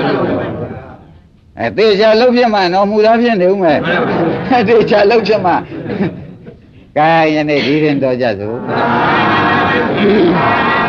သေချာလုံးဖြစ်မှတော့မူသားဖြစ်နေဦးမယ်သေချာလုံးဖြစ်မှကဲယနေ့ဒီရင်တော်ကြစို့